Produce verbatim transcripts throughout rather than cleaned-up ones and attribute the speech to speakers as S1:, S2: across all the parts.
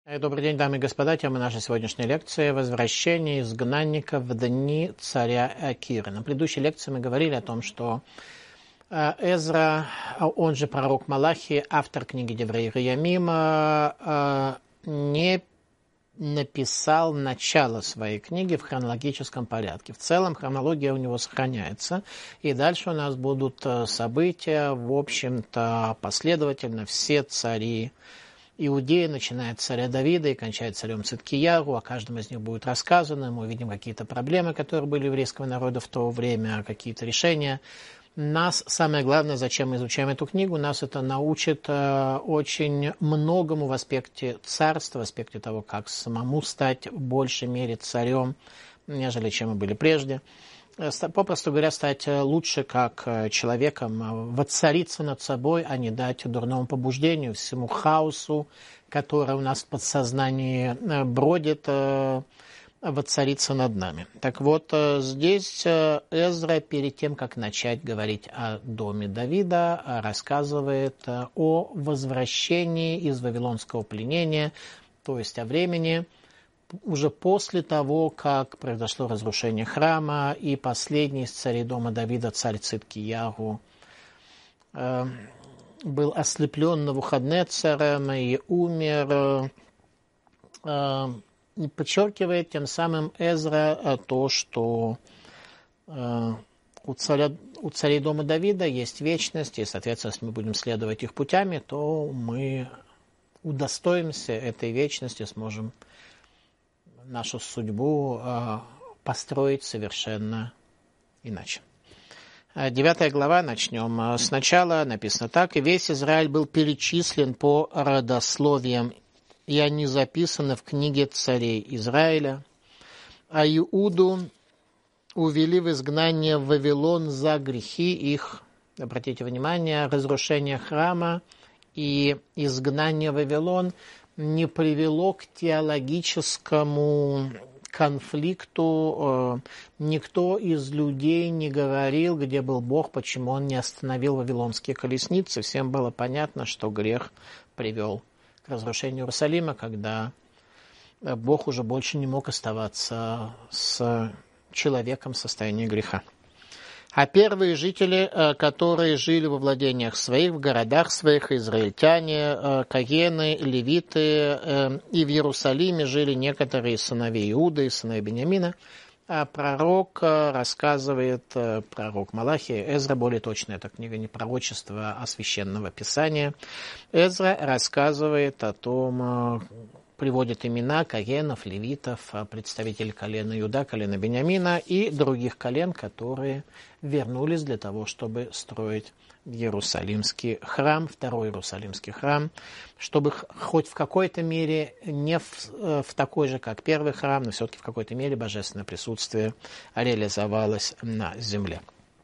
S1: Добрый день, дамы и господа. Тема нашей сегодняшней лекции – возвращение изгнанников в дни царя Кира. На предыдущей лекции мы говорили о том, что Эзра, он же пророк Малахи, автор книги Деврей Ямима, не написал начало своей книги в хронологическом порядке. В целом хронология у него сохраняется, и дальше у нас будут события, в общем-то, последовательно все цари Иудея, начиная от царя Давида и кончая царем Циткиягу. О каждом из них будет рассказано. Мы увидим какие-то проблемы, которые были у еврейского народа в то время, какие-то решения. Нас, самое главное, зачем мы изучаем эту книгу, нас это научит э, очень многому в аспекте царства, в аспекте того, как самому стать в большей мере царем, нежели чем мы были прежде. Попросту говоря, стать лучше как человеком, воцариться над собой, а не дать дурному побуждению, всему хаосу, который у нас в подсознании бродит, воцариться над нами. Так вот, здесь Эзра, перед тем, как начать говорить о доме Давида, рассказывает о возвращении из вавилонского пленения, то есть о времени, уже после того, как произошло разрушение храма, и последний из царей дома Давида, царь Циткиягу, э, был ослеплен Навуходнецаром и умер. Э, и подчеркивает тем самым Эзра то, что э, у, царя, у царей дома Давида есть вечность, и, соответственно, если мы будем следовать их путями, то мы удостоимся этой вечности, сможем нашу судьбу э, построить совершенно иначе. Девятая глава, начнем. Сначала написано так. «И весь Израиль был перечислен по родословиям, и они записаны в книге царей Израиля. А Иуду увели в изгнание в Вавилон за грехи их». Обратите внимание, разрушение храма и изгнание в Вавилон не привело к теологическому конфликту. Никто из людей не говорил, где был Бог, почему он не остановил вавилонские колесницы. Всем было понятно, что грех привел к разрушению Иерусалима, когда Бог уже больше не мог оставаться с человеком в состоянии греха. А первые жители, которые жили во владениях своих, в городах своих, израильтяне, каены, левиты, и в Иерусалиме жили некоторые сыновей Иуды и сыновей Беньямина. А пророк рассказывает, пророк Малахи, Эзра, более точно, эта книга не пророчество, а священного писания. Эзра рассказывает о том, приводит имена каенов, левитов, представителей колена Иуда, колена Беньямина и других колен, которые вернулись для того, чтобы строить Иерусалимский храм, второй Иерусалимский храм, чтобы хоть в какой-то мере, не в, в такой же, как первый храм, но все-таки в какой-то мере божественное присутствие реализовалось на земле.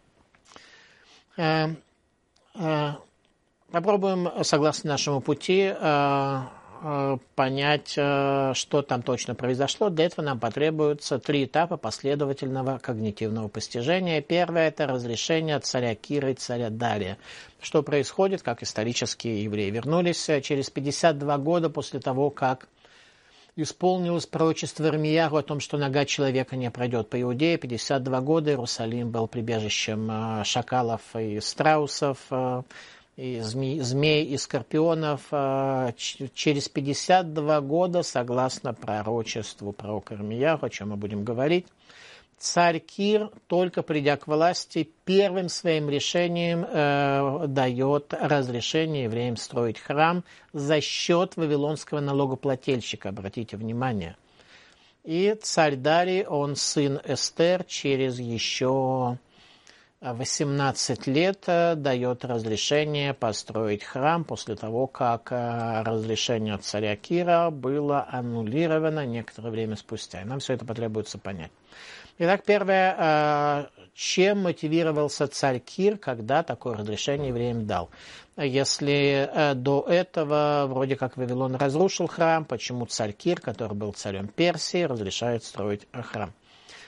S1: Попробуем, согласно нашему пути, понять, что там точно произошло. Для этого нам потребуются три этапа последовательного когнитивного постижения. Первое – это разрешение царя Кира и царя Дария. Что происходит, как исторические евреи вернулись через пятьдесят два года после того, как исполнилось пророчество Ирмиягу о том, что нога человека не пройдет по Иудее. пятьдесят два года Иерусалим был прибежищем шакалов и страусов, и змей, змей и скорпионов. Через пятьдесят два года, согласно пророчеству пророка Ирмиягу, о чем мы будем говорить, царь Кир, только придя к власти, первым своим решением э, дает разрешение евреям строить храм за счет вавилонского налогоплательщика. Обратите внимание. И царь Дарий, он сын Эстер, через еще восемнадцать лет дает разрешение построить храм после того, как разрешение от царя Кира было аннулировано некоторое время спустя. И нам все это потребуется понять. Итак, первое, чем мотивировался царь Кир, когда такое разрешение евреям дал? Если до этого вроде как Вавилон разрушил храм, почему царь Кир, который был царем Персии, разрешает строить храм?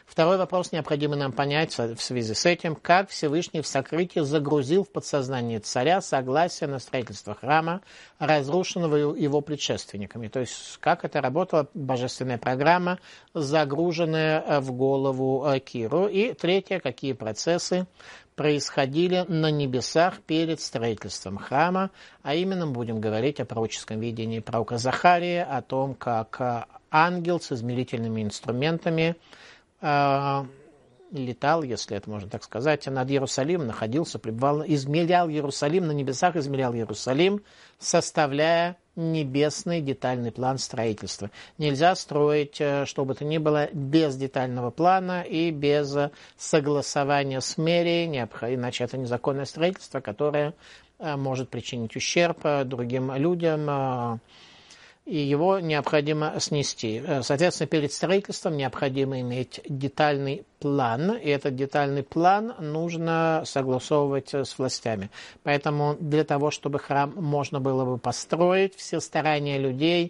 S1: Второй вопрос необходимо нам понять в связи с этим, как Всевышний в сокрытии загрузил в подсознание царя согласие на строительство храма, разрушенного его предшественниками. То есть, как это работала божественная программа, загруженная в голову Киру. И третье, какие процессы происходили на небесах перед строительством храма, а именно мы будем говорить о пророческом видении пророка Захарии, о том, как ангел с измерительными инструментами э, летал, если это можно так сказать, над Иерусалимом, находился, пребывал, измерял Иерусалим, на небесах измерял Иерусалим, составляя небесный детальный план строительства. Нельзя строить, что бы то ни было, без детального плана и без согласования с мэрией, иначе это незаконное строительство, которое может причинить ущерб другим людям, и его необходимо снести. Соответственно, перед строительством необходимо иметь детальный план, и этот детальный план нужно согласовывать с властями. Поэтому для того, чтобы храм можно было бы построить, все старания людей,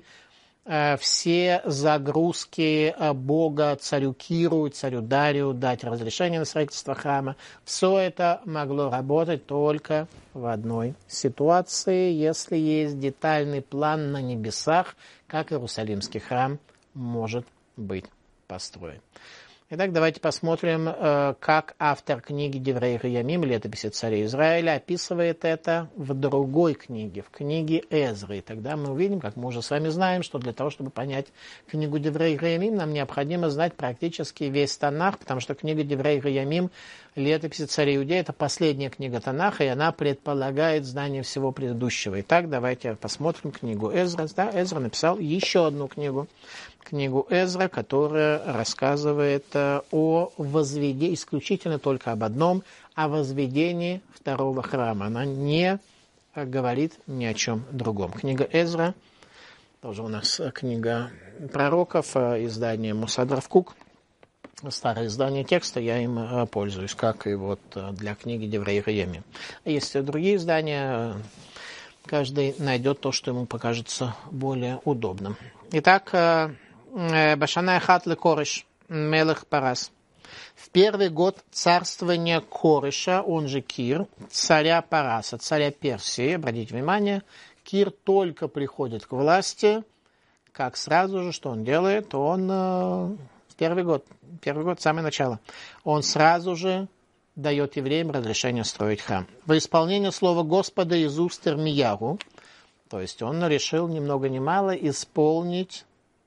S1: все загрузки Бога царю Киру, царю Дарию дать разрешение на строительство храма, все это могло работать только в одной ситуации, если есть детальный план на небесах, как Иерусалимский храм может быть построен. Итак, давайте посмотрим, как автор книги Деврей Ямим, летописи царей Израиля, описывает это в другой книге, в книге Эзры. И тогда мы увидим, как мы уже с вами знаем, что для того, чтобы понять книгу Деврей Ямим, нам необходимо знать практически весь Танах, потому что книга Деврей Ямим, летописи царей Иудеи, это последняя книга Танаха, и она предполагает знание всего предыдущего. Итак, давайте посмотрим книгу Эзра. Да, Эзра написал еще одну книгу. Книгу Эзра, которая рассказывает о возведении, исключительно только об одном, о возведении второго храма. Она не говорит ни о чем другом. Книга Эзра, тоже у нас книга пророков, издание Мусад Рав Кук, старое издание текста, я им пользуюсь, как и вот для книги Деврей Ямим. Есть другие издания, каждый найдет то, что ему покажется более удобным. Итак, Башана Эхат ле Кореш, Мелех Парас. В первый год царствования Кореша, он же Кир, царя Параса, царя Персии, обратите внимание, Кир только приходит к власти, как сразу же, что он делает, он в первый год, первый год, самое начало, он сразу же дает евреям разрешение строить храм. Во исполнение слова Господа из уст Ирмиягу, то есть он решил ни много ни мало исполнить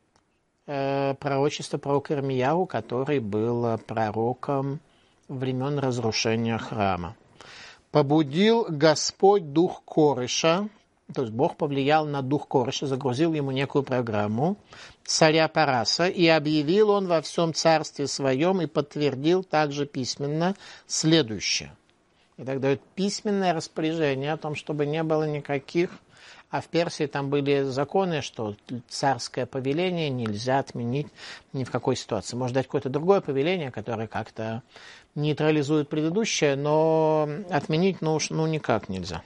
S1: пророчество пророка Ирмиягу, который был пророком времен разрушения храма. Побудил Господь дух Кореша, то есть Бог повлиял на дух Кореша, загрузил ему некую программу, царя Параса, и объявил он во всем царстве своем и подтвердил также письменно следующее. И так дает письменное распоряжение о том, чтобы не было никаких. А в Персии там были законы, что царское повеление нельзя отменить ни в какой ситуации. Может дать какое-то другое повеление, которое как-то нейтрализует предыдущее, но отменить ну, уж, ну никак нельзя.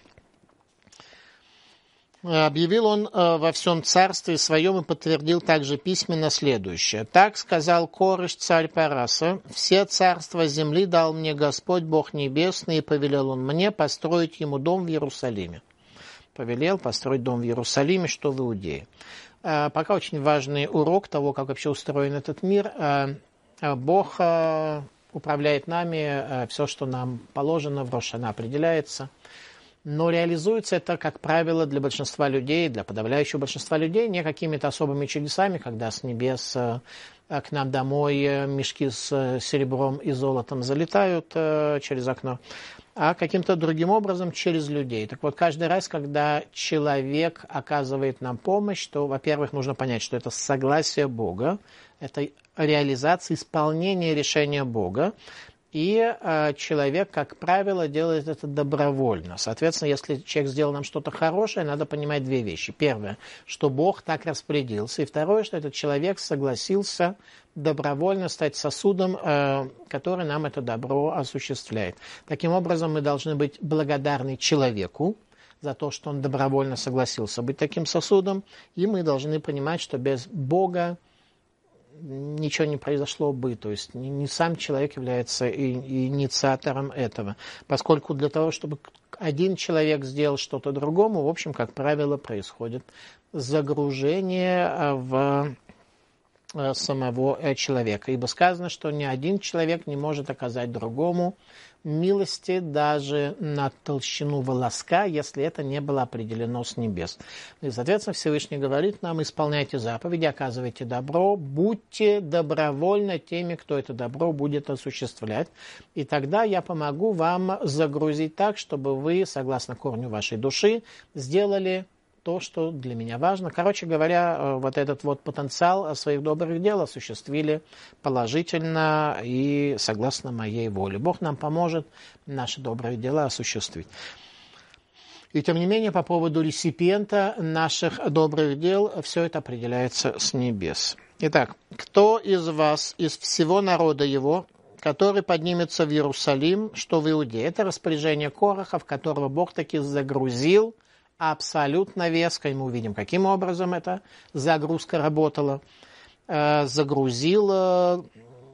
S1: Объявил он во всем царстве своем и подтвердил также письменно следующее. Так сказал Кореш, царь Параса: «Все царства земли дал мне Господь Бог Небесный, и повелел он мне построить ему дом в Иерусалиме». Повелел построить дом в Иерусалиме, что в Иудее. Пока очень важный урок того, как вообще устроен этот мир. Бог управляет нами, все, что нам положено в Рош ха-Шана, определяется. Но реализуется это, как правило, для большинства людей, для подавляющего большинства людей, не какими-то особыми чудесами, когда с небес к нам домой мешки с серебром и золотом залетают через окно, а каким-то другим образом через людей. Так вот, каждый раз, когда человек оказывает нам помощь, то, во-первых, нужно понять, что это согласие Бога, это реализация, исполнение решения Бога, и э, человек, как правило, делает это добровольно. Соответственно, если человек сделал нам что-то хорошее, надо понимать две вещи. Первое, что Бог так распорядился. И второе, что этот человек согласился добровольно стать сосудом, э, который нам это добро осуществляет. Таким образом, мы должны быть благодарны человеку за то, что он добровольно согласился быть таким сосудом. И мы должны понимать, что без Бога ничего не произошло бы. То есть не, не сам человек является инициатором этого. Поскольку для того, чтобы один человек сделал что-то другому, в общем, как правило, происходит загружение в самого человека. Ибо сказано, что ни один человек не может оказать другому милости даже на толщину волоска, если это не было определено с небес. И, соответственно, Всевышний говорит нам: исполняйте заповеди, оказывайте добро, будьте добровольно теми, кто это добро будет осуществлять. И тогда я помогу вам загрузить так, чтобы вы, согласно корню вашей души, сделали то, что для меня важно. Короче говоря, вот этот вот потенциал своих добрых дел осуществили положительно и согласно моей воле. Бог нам поможет наши добрые дела осуществить. И тем не менее, по поводу реципиента наших добрых дел, все это определяется с небес. Итак, кто из вас, из всего народа его, который поднимется в Иерусалим, что в Иудее? Это распоряжение Кораха, в которого Бог таки загрузил абсолютно веско, и мы увидим, каким образом эта загрузка работала. Загрузила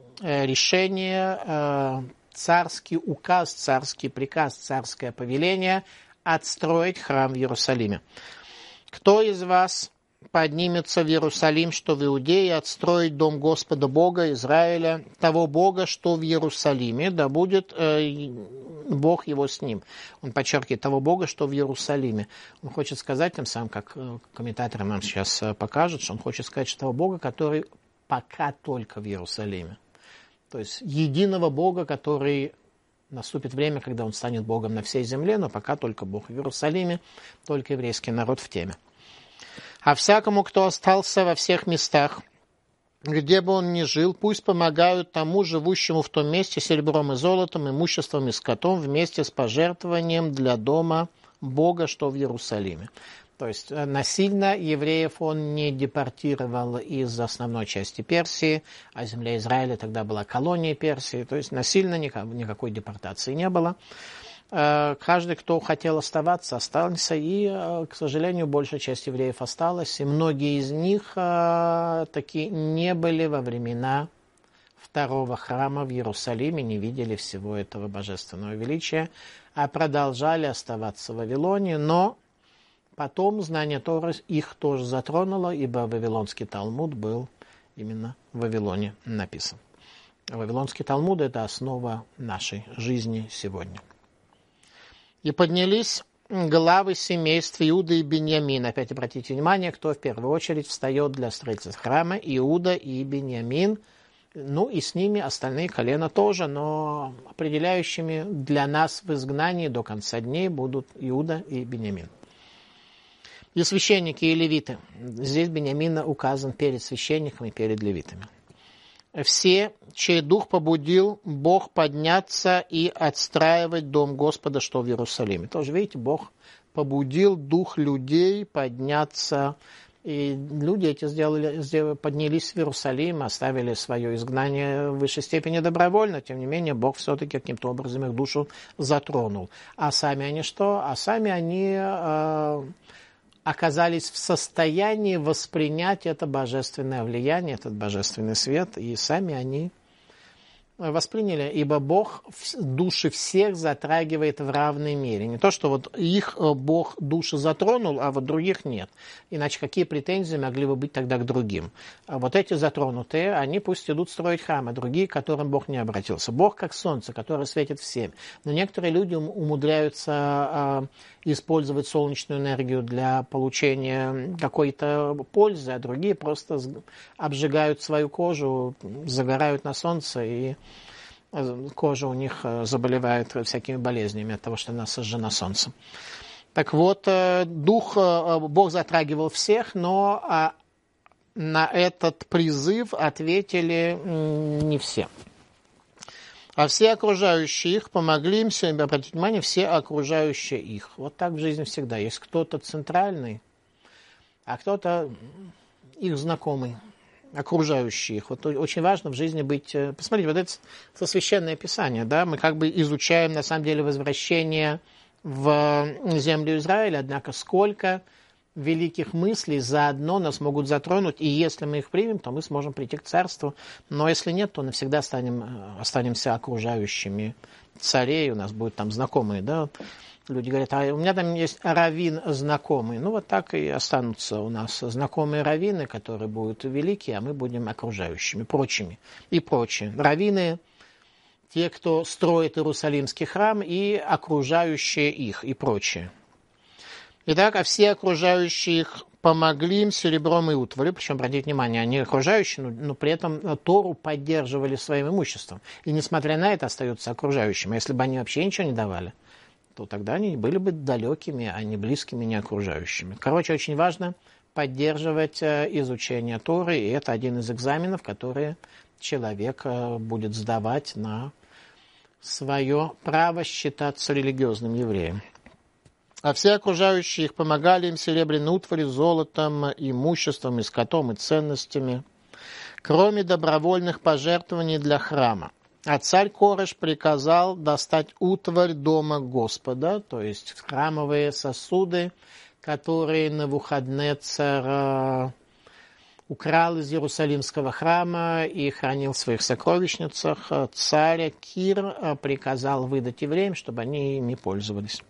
S1: решение, царский указ, царский приказ, царское повеление отстроить храм в Иерусалиме. Кто из вас поднимется в Иерусалим, что в Иудее, отстроить дом Господа Бога Израиля, того Бога, что в Иерусалиме, да будет э, Бог его с ним. Он подчеркивает того Бога, что в Иерусалиме. Он хочет сказать, тем самым, как комментаторы нам сейчас покажут, что он хочет сказать, что того Бога, который пока только в Иерусалиме. То есть единого Бога, который наступит время, когда он станет Богом на всей земле, но пока только Бог в Иерусалиме, только еврейский народ в теме. А всякому, кто остался во всех местах, где бы он ни жил, пусть помогают тому, живущему в том месте, серебром и золотом, имуществом и скотом, вместе с пожертвованием для дома Бога, что в Иерусалиме. То есть насильно евреев он не депортировал из основной части Персии, а земля Израиля тогда была колонией Персии, то есть насильно никакой депортации не было. Каждый, кто хотел оставаться, остался, и, к сожалению, большая часть евреев осталась, и многие из них таки не были во времена второго храма в Иерусалиме, не видели всего этого божественного величия, а продолжали оставаться в Вавилоне, но потом знание Торы их тоже затронуло, ибо Вавилонский Талмуд был именно в Вавилоне написан. Вавилонский Талмуд – это основа нашей жизни сегодня. И поднялись главы семейств Иуда и Беньямин. Опять обратите внимание, кто в первую очередь встает для строительства храма: Иуда и Беньямин. Ну и с ними остальные колена тоже, но определяющими для нас в изгнании до конца дней будут Иуда и Беньямин. И священники, и левиты. Здесь Беньямин указан перед священниками и перед левитами. Все, чей дух побудил Бог подняться и отстраивать дом Господа, что в Иерусалиме. Тоже, видите, Бог побудил дух людей подняться. И люди эти сделали, сделали, поднялись в Иерусалим, оставили свое изгнание в высшей степени добровольно. Тем не менее, Бог все-таки каким-то образом их душу затронул. А сами они что? А сами они э, оказались в состоянии воспринять это божественное влияние, этот божественный свет, и сами они восприняли, ибо Бог души всех затрагивает в равной мере. Не то, что вот их Бог души затронул, а вот других нет. Иначе какие претензии могли бы быть тогда к другим? А вот эти затронутые, они пусть идут строить храм, а другие, к которым Бог не обратился. Бог как солнце, которое светит всем. Но некоторые люди умудряются использовать солнечную энергию для получения какой-то пользы, а другие просто обжигают свою кожу, загорают на солнце, и кожа у них заболевает всякими болезнями от того, что она сожжена солнцем. Так вот, дух Бог затрагивал всех, но на этот призыв ответили не все. А все окружающие их помогли им, сегодня, обратите внимание, все окружающие их. Вот так в жизни всегда. Есть кто-то центральный, а кто-то их знакомый, окружающий их. Вот очень важно в жизни быть... Посмотрите, вот это, это священное писание, да, мы как бы изучаем, на самом деле, возвращение в землю Израиля, однако сколько великих мыслей заодно нас могут затронуть, и если мы их примем, то мы сможем прийти к царству, но если нет, то навсегда станем, останемся окружающими царей, у нас будут там знакомые, да, люди говорят, а у меня там есть раввин знакомый, ну вот так и останутся у нас знакомые раввины, которые будут великие, а мы будем окружающими, прочими и прочие. Раввины, те, кто строит Иерусалимский храм, и окружающие их, и прочие. Итак, а все окружающие их помогли им серебром и утварью, причем, обратите внимание, они окружающие, но, но при этом Тору поддерживали своим имуществом. И несмотря на это остаются окружающими. А если бы они вообще ничего не давали, то тогда они были бы далекими, а не близкими, не окружающими. Короче, очень важно поддерживать изучение Торы, и это один из экзаменов, которые человек будет сдавать на свое право считаться религиозным евреем. А все окружающие их помогали им серебряной утварью, золотом, имуществом, и скотом, и ценностями, кроме добровольных пожертвований для храма. А царь Кореш приказал достать утварь дома Господа, то есть храмовые сосуды, которые Навуходнецар украл из Иерусалимского храма и хранил в своих сокровищницах. Царь Кир приказал выдать евреям, чтобы они ими пользовались.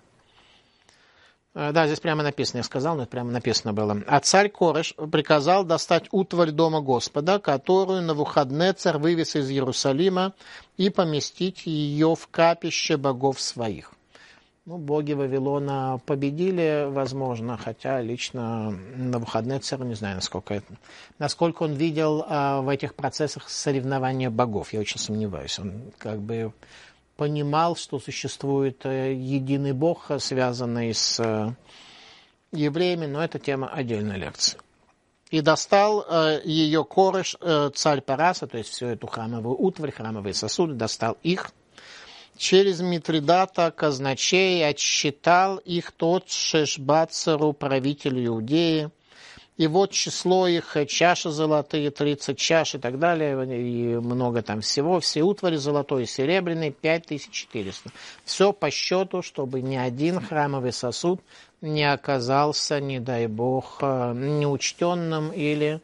S1: Да, здесь прямо написано, я сказал, но это прямо написано было. А царь Кореш приказал достать утварь дома Господа, которую Навуходнецар вывез из Иерусалима, и поместить ее в капище богов своих. Ну, боги Вавилона победили, возможно, хотя лично Навуходнецар, не знаю, насколько, это, насколько он видел а, в этих процессах соревнования богов. Я очень сомневаюсь. Он как бы понимал, что существует единый Бог, связанный с евреями, но это тема отдельной лекции. И достал ее Кореш, царь Параса, то есть всю эту храмовую утварь, храмовые сосуды, достал их. Через Митридата, казначей, отсчитал их тот Шешбацеру, правителю Иудеи. И вот число их, чаши золотые, тридцать чаш и так далее, и много там всего, все утвари золотой и серебряной, пять тысяч четыреста. Все по счету, чтобы ни один храмовый сосуд не оказался, не дай бог, неучтенным или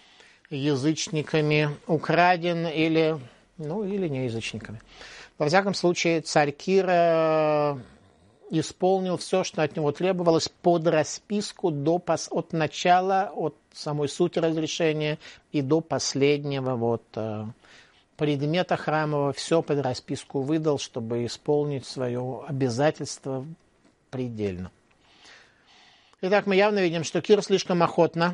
S1: язычниками украден, или, ну, или не язычниками. Во всяком случае, царь Кир исполнил все, что от него требовалось, под расписку до, от начала, от самой сути разрешения и до последнего вот, предмета храмового. Все под расписку выдал, чтобы исполнить свое обязательство предельно. Итак, мы явно видим, что Кир слишком охотно,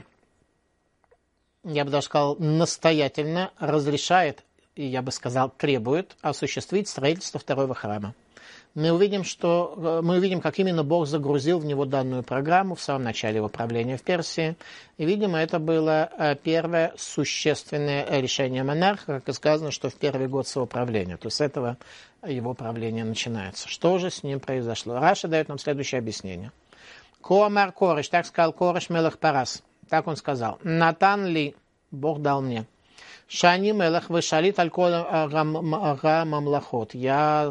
S1: я бы даже сказал, настоятельно разрешает, и я бы сказал, требует осуществить строительство второго храма. Мы увидим, что, мы увидим, как именно Бог загрузил в него данную программу в самом начале его правления в Персии. И, видимо, это было первое существенное решение монарха, как и сказано, что в первый год своего правления. То есть с этого его правление начинается. Что же с ним произошло? Раша дает нам следующее объяснение. Коамар Кореш, так сказал Кореш мелех Парас. Так он сказал. Натан ли, Бог дал мне. Шани мелех вешалит аль-кол га-мамлахот. Я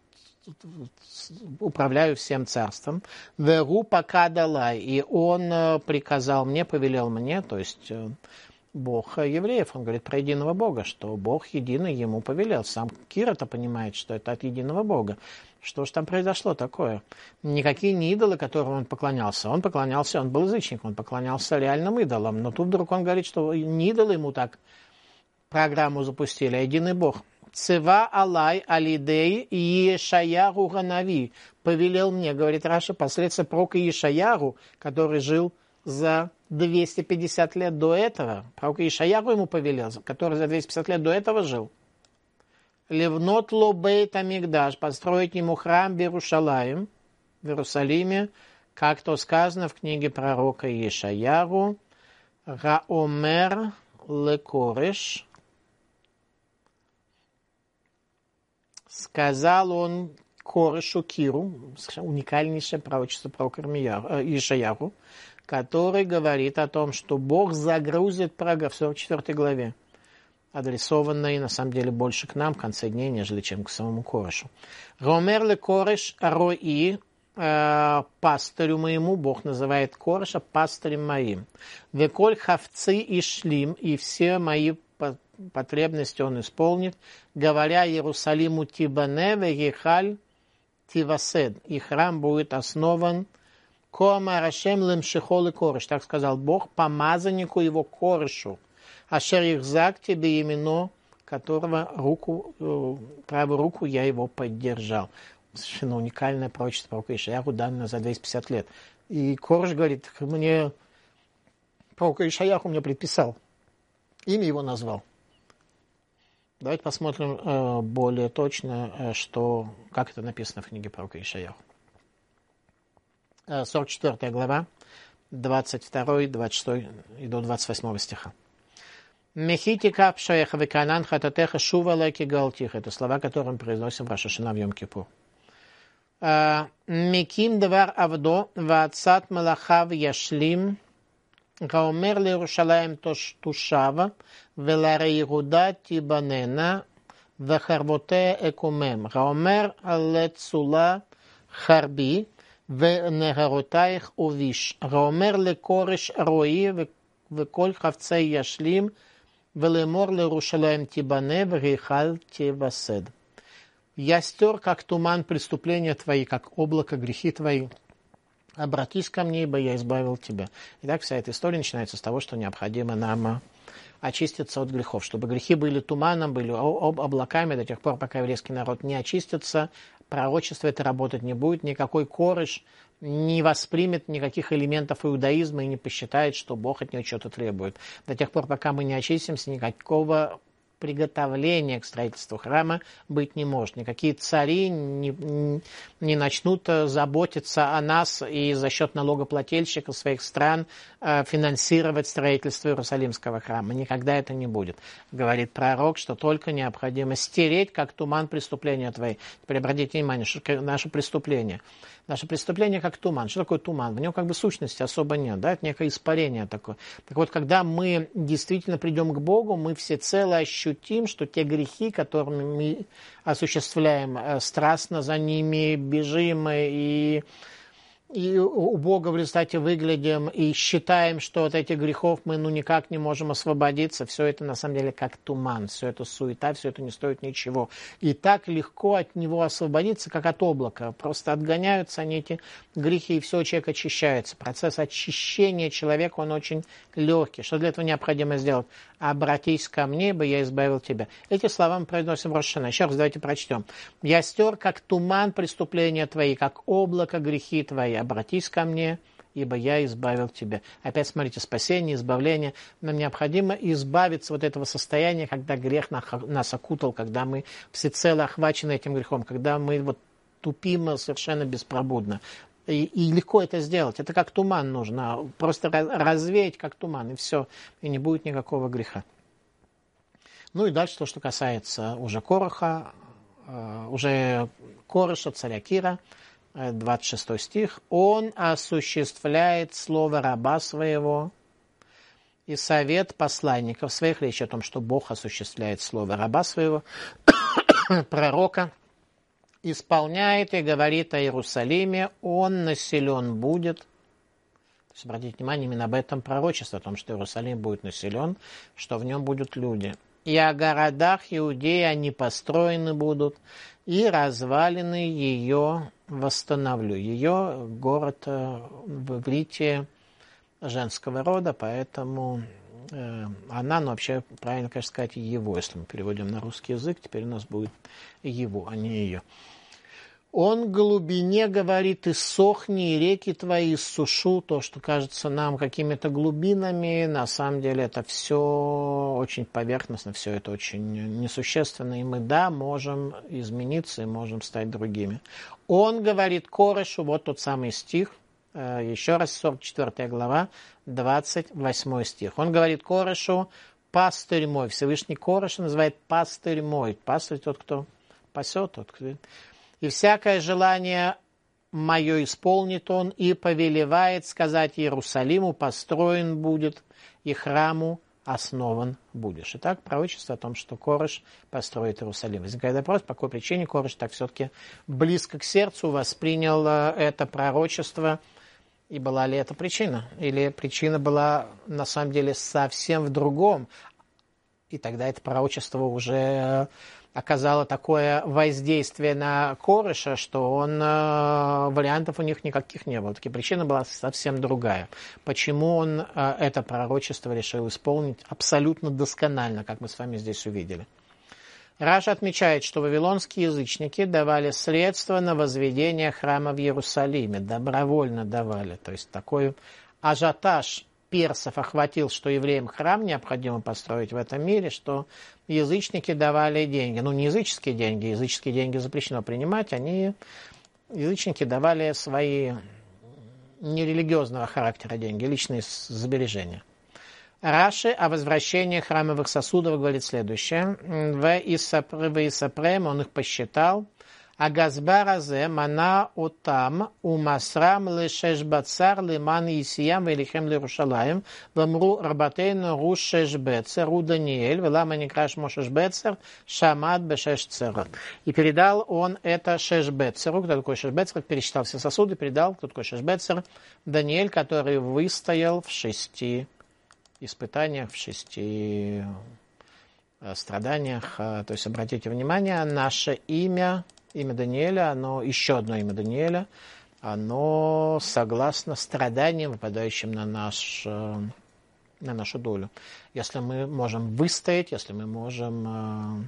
S1: управляю всем царством. Веру пока далай. И он приказал мне, повелел мне, то есть Бог евреев, он говорит про единого Бога, что Бог единый ему повелел. Сам Кир это понимает, что это от единого Бога. Что же там произошло такое? Никакие не идолы, которым он поклонялся. Он поклонялся, он был язычник, он поклонялся реальным идолам. Но тут вдруг он говорит, что не идолы ему так программу запустили, а единый Бог. Цева алай алидей Ешаяру Ганави. Повелел мне, говорит Раша, последствия пророка Ешаяру, который жил за двести пятьдесят лет до этого. Пророк Ешаяру ему повелел, который за двести пятьдесят лет до этого жил. Левнот ло бейт амигдаш, построить ему храм в Иерушалаим, в Иерусалиме, как то сказано в книге пророка Ешаяру, Раомер лекореш. Сказал он Корешу Киру, уникальнейшее пророчество пророка Ешаяру, который говорит о том, что Бог загрузит программу в сорок четвёртой главе, адресованной на самом деле больше к нам в конце дней, нежели чем к самому Корешу. Ромер ле Кореш рои э, пастырю моему, Бог называет Кореша пастырем моим. Веколь хавцы и шлим, и все мои потребности он исполнит, говоря Иерусалиму тибане вегехаль тивасед, и храм будет основан кома рашем лемшихол и кореш, так сказал Бог, помазаннику его Корешу, ашер ихзак тебе имено, которого руку, правую руку я его поддержал. Совершенно уникальное пророчество пророка Ишаяху, данное за двести пятьдесят лет. И Кореш говорит, мне пророк Ишаяху мне предписал, имя его назвал. Давайте посмотрим э, более точно, э, что, как это написано в книге пророка Ишаяху. Э, сорок четвёртая глава, двадцать второй, двадцать шестой и до двадцать восьмого стиха. Мехити капшаеха веканан хататеха шува лайки галтиха. Это слова, которые мы произносим в Рош ха-Шана в Йом-Кипур. Меким давар авдо ваацат малахав яшлим гаумер лиерушалаем тушава велареируда тибанена вехарвоте экумем гаумер лецула харби ונהרותייך אוביש. ואומר לקורש רועי וכל חפצי ישלים ולאמור לירושלים תיבנה והיכל תיווסד. Я стер, как туман, преступления твои, как облако, грехи твои. Обратись ко мне, ибо я избавил тебя. Итак, вся эта история начинается с того, что необходимо нам очиститься от грехов. Чтобы грехи были туманом, были облаками до тех пор, пока еврейский народ не очистится, пророчество это работать не будет, никакой кореш не воспримет никаких элементов иудаизма и не посчитает, что Бог от него что-то требует. До тех пор, пока мы не очистимся, никакого приготовления к строительству храма быть не может. Никакие цари не, не начнут заботиться о нас и за счет налогоплательщиков своих стран финансировать строительство Иерусалимского храма. Никогда это не будет. Говорит пророк, что только необходимо стереть, как туман, преступления твои. Теперь обратите внимание, что наше преступление. Наше преступление как туман. Что такое туман? В нем как бы сущности особо нет, да? Это некое испарение такое. Так вот, когда мы действительно придем к Богу, мы всецело ощутим, что те грехи, которыми мы осуществляем, страстно за ними бежим и... и у Бога в результате выглядим и считаем, что от этих грехов мы ну никак не можем освободиться. Все это на самом деле как туман, все это суета, все это не стоит ничего. И так легко от него освободиться, как от облака. Просто отгоняются они, эти грехи, и все, человек очищается. Процесс очищения человека, он очень легкий. Что для этого необходимо сделать? Обратись ко мне, ибо я избавил тебя. Эти слова мы произносим в Рош ха-Шана. Еще раз давайте прочтем. Я стер, как туман, преступления твои, как облако, грехи твои. Обратись ко мне, ибо я избавил тебя. Опять смотрите, спасение, избавление. Нам необходимо избавиться от этого состояния, когда грех нас окутал, когда мы всецело охвачены этим грехом, когда мы вот тупим совершенно беспробудно. И, и легко это сделать. Это как туман нужно. Просто развеять, как туман, и все. И не будет никакого греха. Ну и дальше то, что касается уже Короха, уже Кореша, царя Кира, двадцать шестой стих. Он осуществляет слово раба своего и совет посланников своих. Речь о том, что Бог осуществляет слово раба своего, пророка, исполняет и говорит о Иерусалиме, он населен будет. То есть, обратите внимание именно об этом пророчестве, о том, что Иерусалим будет населен, что в нем будут люди. И о городах Иудеи они построены будут, и развалины ее восстановлю. Ее город в иврите женского рода, поэтому э, она, ну вообще правильно, конечно, сказать, его, если мы переводим на русский язык, теперь у нас будет его, а не ее. Он глубине говорит, иссохни, и реки твои иссушу. То, что кажется нам какими-то глубинами, на самом деле это все очень поверхностно, все это очень несущественно. И мы, да, можем измениться и можем стать другими. Он говорит Корешу, вот тот самый стих, еще раз, сорок четвёртая глава, двадцать восьмой стих. Он говорит Корешу, пастырь мой. Всевышний Кореша называет пастырь мой. Пастырь тот, кто пасет, тот, кто... И всякое желание мое исполнит он, и повелевает сказать Иерусалиму, построен будет, и храму основан будешь. Итак, пророчество о том, что Кореш построит Иерусалим. Возникает вопрос, по какой причине Кореш так все-таки близко к сердцу воспринял это пророчество, и была ли это причина? Или причина была на самом деле совсем в другом, и тогда это пророчество уже оказало такое воздействие на Кореша, что он, вариантов у них никаких не было. Таки причина была совсем другая. Почему он это пророчество решил исполнить абсолютно досконально, как мы с вами здесь увидели. Раша отмечает, что вавилонские язычники давали средства на возведение храма в Иерусалиме, добровольно давали. То есть такой ажиотаж персов охватил, что евреям храм необходимо построить в этом мире, что язычники давали деньги. Ну, не языческие деньги, языческие деньги запрещено принимать, они, язычники, давали свои нерелигиозного характера деньги, личные сбережения. Раши о возвращении храмовых сосудов говорит следующее. В Исапрем он их посчитал. Агазбаразе мана отам умасрам лешеш бацар лиман Исиям велихем лирушалаем вамру рабатейну руш шеш бецер у Даниэль велама некраш мошеш бецер шамад бешеш церот. И передал он это шеш бецеру. Кто такой шеш бецер? Пересчитал все сосуды, передал. Кто такой шеш бецер? Даниэль, который выстоял в шести испытаниях, в шести страданиях. То есть, обратите внимание, наше имя, имя Даниэля, оно, еще одно имя Даниэля, оно согласно страданиям, выпадающим на, наш, на нашу долю. Если мы можем выстоять, если мы можем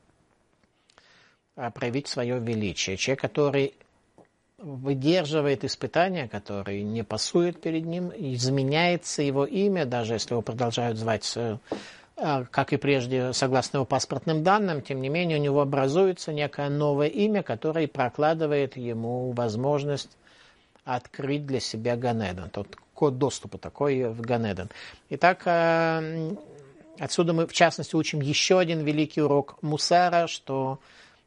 S1: проявить свое величие. Человек, который выдерживает испытания, который не пасует перед ним, изменяется его имя, даже если его продолжают звать, как и прежде, согласно его паспортным данным, тем не менее у него образуется некое новое имя, которое прокладывает ему возможность открыть для себя Ганеден, тот код доступа такой в Ганеден. Итак, отсюда мы, в частности, учим еще один великий урок мусара, что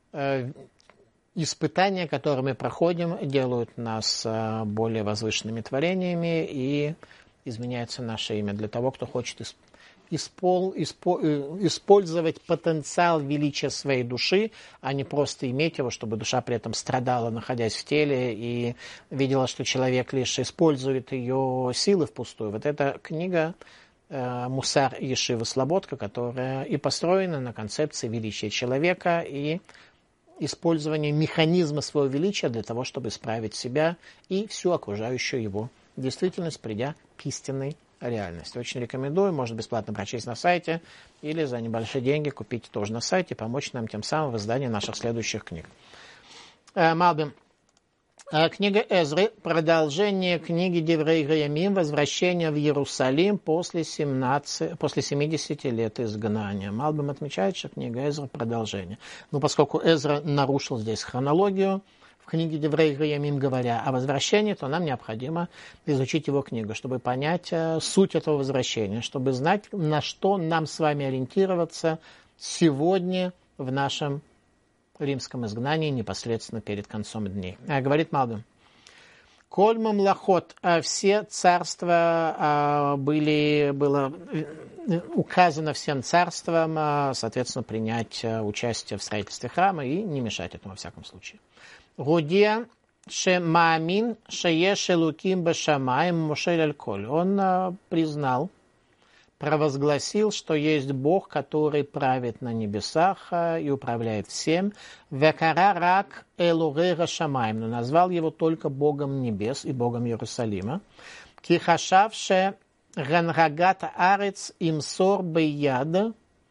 S1: испытания, которые мы проходим, делают нас более возвышенными творениями и изменяется наше имя для того, кто хочет исп... Испол... Испо... использовать потенциал величия своей души, а не просто иметь его, чтобы душа при этом страдала, находясь в теле, и видела, что человек лишь использует ее силы впустую. Вот эта книга э, «Мусар Ешивы Слободка», которая и построена на концепции величия человека и использование механизма своего величия для того, чтобы исправить себя и всю окружающую его действительность, придя к истинной реальности. Очень рекомендую, можно бесплатно прочесть на сайте или за небольшие деньги купить тоже на сайте, помочь нам тем самым в издании наших следующих книг. Малбим. Книга Эзры, продолжение книги Деврей Гаямим, возвращение в Иерусалим после, семнадцати, после семидесяти лет изгнания. Малбим отмечает, что книга Эзры продолжение. Но поскольку Эзра нарушил здесь хронологию, в книге Деврей Гаямим говоря о возвращении, то нам необходимо изучить его книгу, чтобы понять суть этого возвращения, чтобы знать, на что нам с вами ориентироваться сегодня в нашем римском изгнании непосредственно перед концом дней. Говорит Малбим. Коль мамлахот, все царства были, было указано всем царствам, соответственно, принять участие в строительстве храма и не мешать этому во всяком случае. Гудия ше маамин шееш элуким башамаим мошель аль-коль. Он признал, провозгласил, что есть Бог, который правит на небесах и управляет всем. Векара рак элугега шамаим, но назвал его только Богом небес и Богом Иерусалима. Кихашавше ганрагата арец имсор бейяда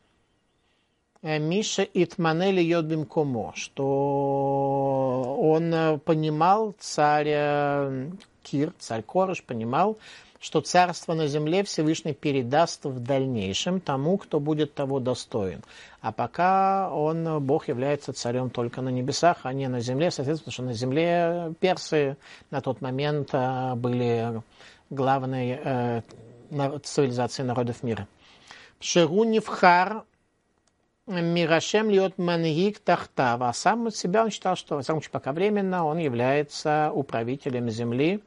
S1: Миша Итманели Йодбим Комо, что он понимал, царь Кир, царь Кореш понимал, что царство на земле Всевышний передаст в дальнейшем тому, кто будет того достоин. А пока он, Бог, является царем только на небесах, а не на земле, соответственно, что на земле персы на тот момент были главной цивилизацией народов мира. Шеру Невхар Мирашем льет мангик тахтав. А сам от себя он считал, что, во всяком случае, пока временно, он является управителем земли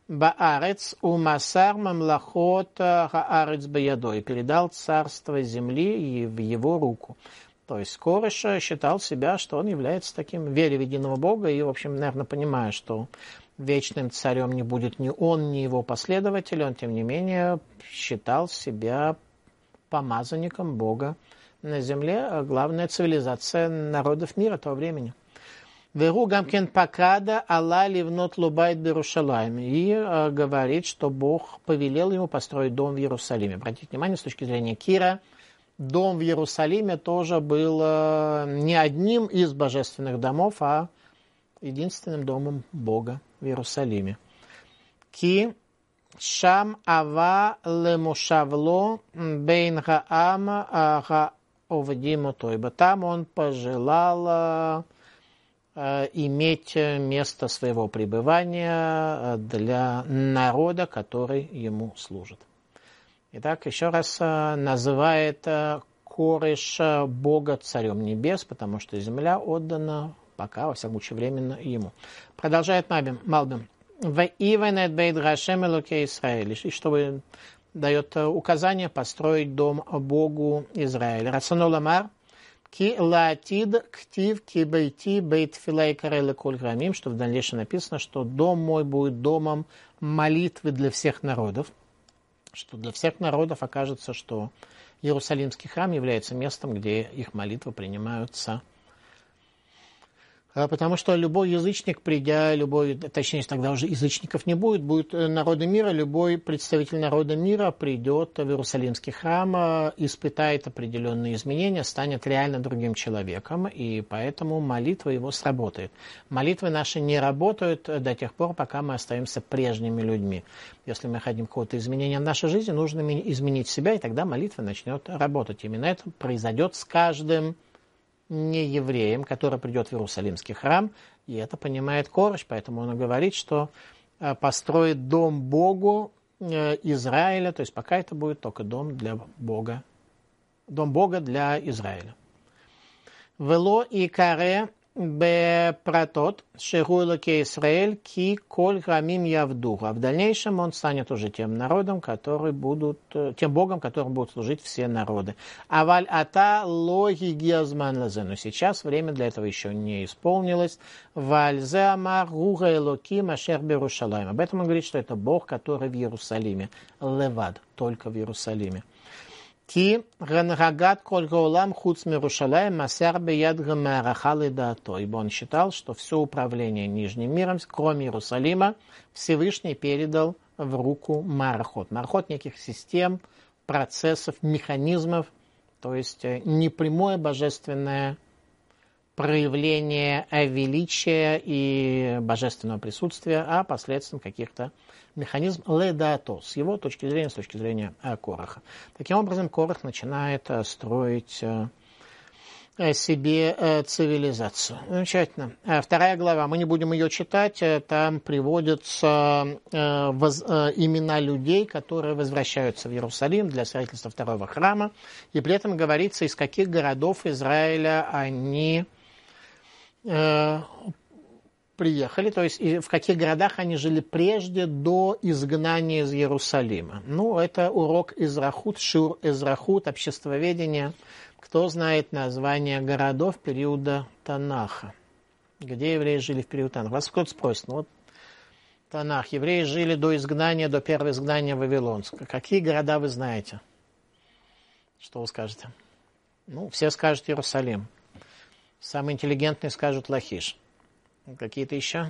S1: Баарец умасар мамлахот хаарец баядо, и передал царство земли в его руку. То есть Кореш считал себя, что он является таким верой в единого Бога, и, в общем, наверное, понимая, что вечным царем не будет ни он, ни его последователи, он, тем не менее, считал себя помазанником Бога на земле, а главная цивилизация народов мира того времени. Веру гамкен пакада Алла ливнот лубайт берушалайм. И э, говорит, что Бог повелел ему построить дом в Иерусалиме. Обратите внимание, с точки зрения Кира, дом в Иерусалиме тоже был э, не одним из божественных домов, а единственным домом Бога в Иерусалиме. Ки шам ава лемушавло бейн гаама гаовдимо тойба. Там он пожелал иметь место своего пребывания для народа, который ему служит. Итак, еще раз называет Кореш Бога царем небес, потому что земля отдана пока, во всяком случае, временно ему. Продолжает Малбим. «Ваивенет бейт Гашем элокей Исраэль». И чтобы дает указание построить дом Богу Израиля. Рацоно ламар. Ки лаатид ктив ки бейти бейт филай карелы коль грамим, что в дальнейшем написано, что дом мой будет домом молитвы для всех народов, что для всех народов окажется, что Иерусалимский храм является местом, где их молитвы принимаются. Потому что любой язычник, придя, любой, точнее, тогда уже язычников не будет, будет народы мира, любой представитель народа мира придет в Иерусалимский храм, испытает определенные изменения, станет реально другим человеком, и поэтому молитва его сработает. Молитвы наши не работают до тех пор, пока мы остаемся прежними людьми. Если мы хотим какого-то изменения в нашей жизни, нужно изменить себя, и тогда молитва начнет работать. Именно это произойдет с каждым не евреем, который придет в Иерусалимский храм, и это понимает Кореш, поэтому он говорит, что построит дом Богу Израиля, то есть пока это будет только дом для Бога, дом Бога для Израиля. Вело и каре бе пратот шеру элокей Исраэль ки коль грамим явдуху. А в дальнейшем он станет уже тем народом, который будут, тем Богом, которым будут служить все народы. Аваль ата логи гиазман лазе. Но сейчас время для этого еще не исполнилось. Вальзе амар гуга элоки машер берушалайм. Об этом он говорит, что это Бог, который в Иерусалиме. Левад, только в Иерусалиме. Ки ганрагат коль гаулам хуц мирушалаем масяр бияд гамарахал и дато. Ибо он считал, что все управление Нижним миром, кроме Иерусалима, Всевышний передал в руку Марахот. Марахот неких систем, процессов, механизмов, то есть непрямое божественное проявление величия и божественного присутствия, а посредством каких-то механизм ледато, с его точки зрения, с точки зрения Кораха. Таким образом, Корах начинает строить себе цивилизацию. Замечательно. Вторая глава, мы не будем ее читать, там приводятся имена людей, которые возвращаются в Иерусалим для строительства второго храма, и при этом говорится, из каких городов Израиля они приехали, то есть в каких городах они жили прежде, до изгнания из Иерусалима. Ну, это урок Эзрахут, шур Эзрахут, обществоведение. Кто знает название городов периода Танаха? Где евреи жили в период Танаха? Вас кто-то спросит, ну вот Танах, евреи жили до изгнания, до первого изгнания Вавилонска. Какие города вы знаете? Что вы скажете? Ну, все скажут Иерусалим. Самые интеллигентные скажут Лахиш. Какие-то еще?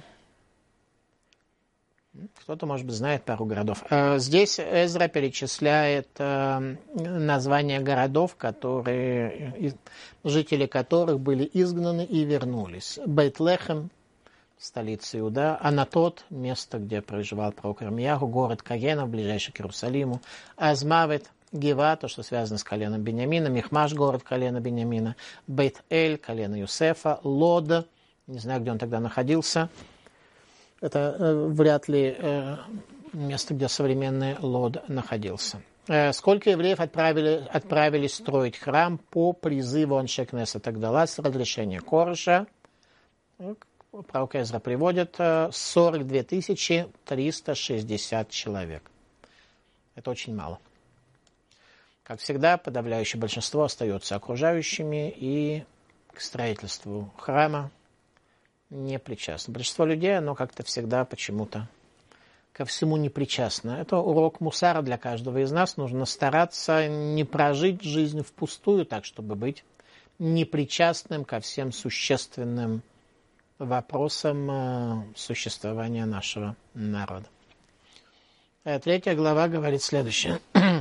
S1: Кто-то, может быть, знает пару городов. Здесь Эзра перечисляет названия городов, которые, жители которых были изгнаны и вернулись. Бейт-Лехем, столица Иуда, Анатот, место, где проживал пророк Ирмияху, город Кагенов, ближайший к Иерусалиму, Азмавет, Гива, то, что связано с коленом Беньямина, Михмаш, город колена Беньямина, Бейт-Эль, колено Юсефа, Лод, не знаю, где он тогда находился. Это э, вряд ли э, место, где современный Лод находился. Э, сколько евреев отправили, отправились строить храм по призыву Аншей Кнесет Агдала с разрешения Кореша? пророк Эзра приводит сорок две тысячи триста шестьдесят человек. Это очень мало. Как всегда, подавляющее большинство остается окружающими и к строительству храма не причастно. Большинство людей, оно как-то всегда почему-то ко всему не причастно. Это урок мусара для каждого из нас. Нужно стараться не прожить жизнь впустую, так, чтобы быть непричастным ко всем существенным вопросам существования нашего народа. Третья глава говорит следующее.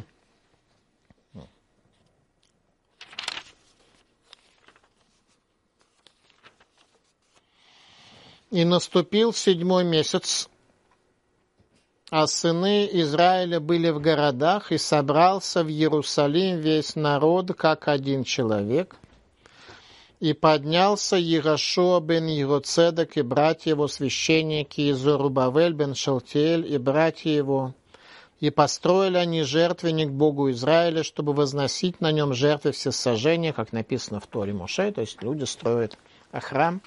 S1: «И наступил седьмой месяц, а сыны Израиля были в городах, и собрался в Иерусалим весь народ, как один человек. И поднялся Иерошуа бен Йероцедек и братья его священники, и Зорубавель бен Шалтиэль и братья его, и построили они жертвенник Богу Израиля, чтобы возносить на нем жертвы всесожжения, как написано в Торе Моше, то есть люди строят храм,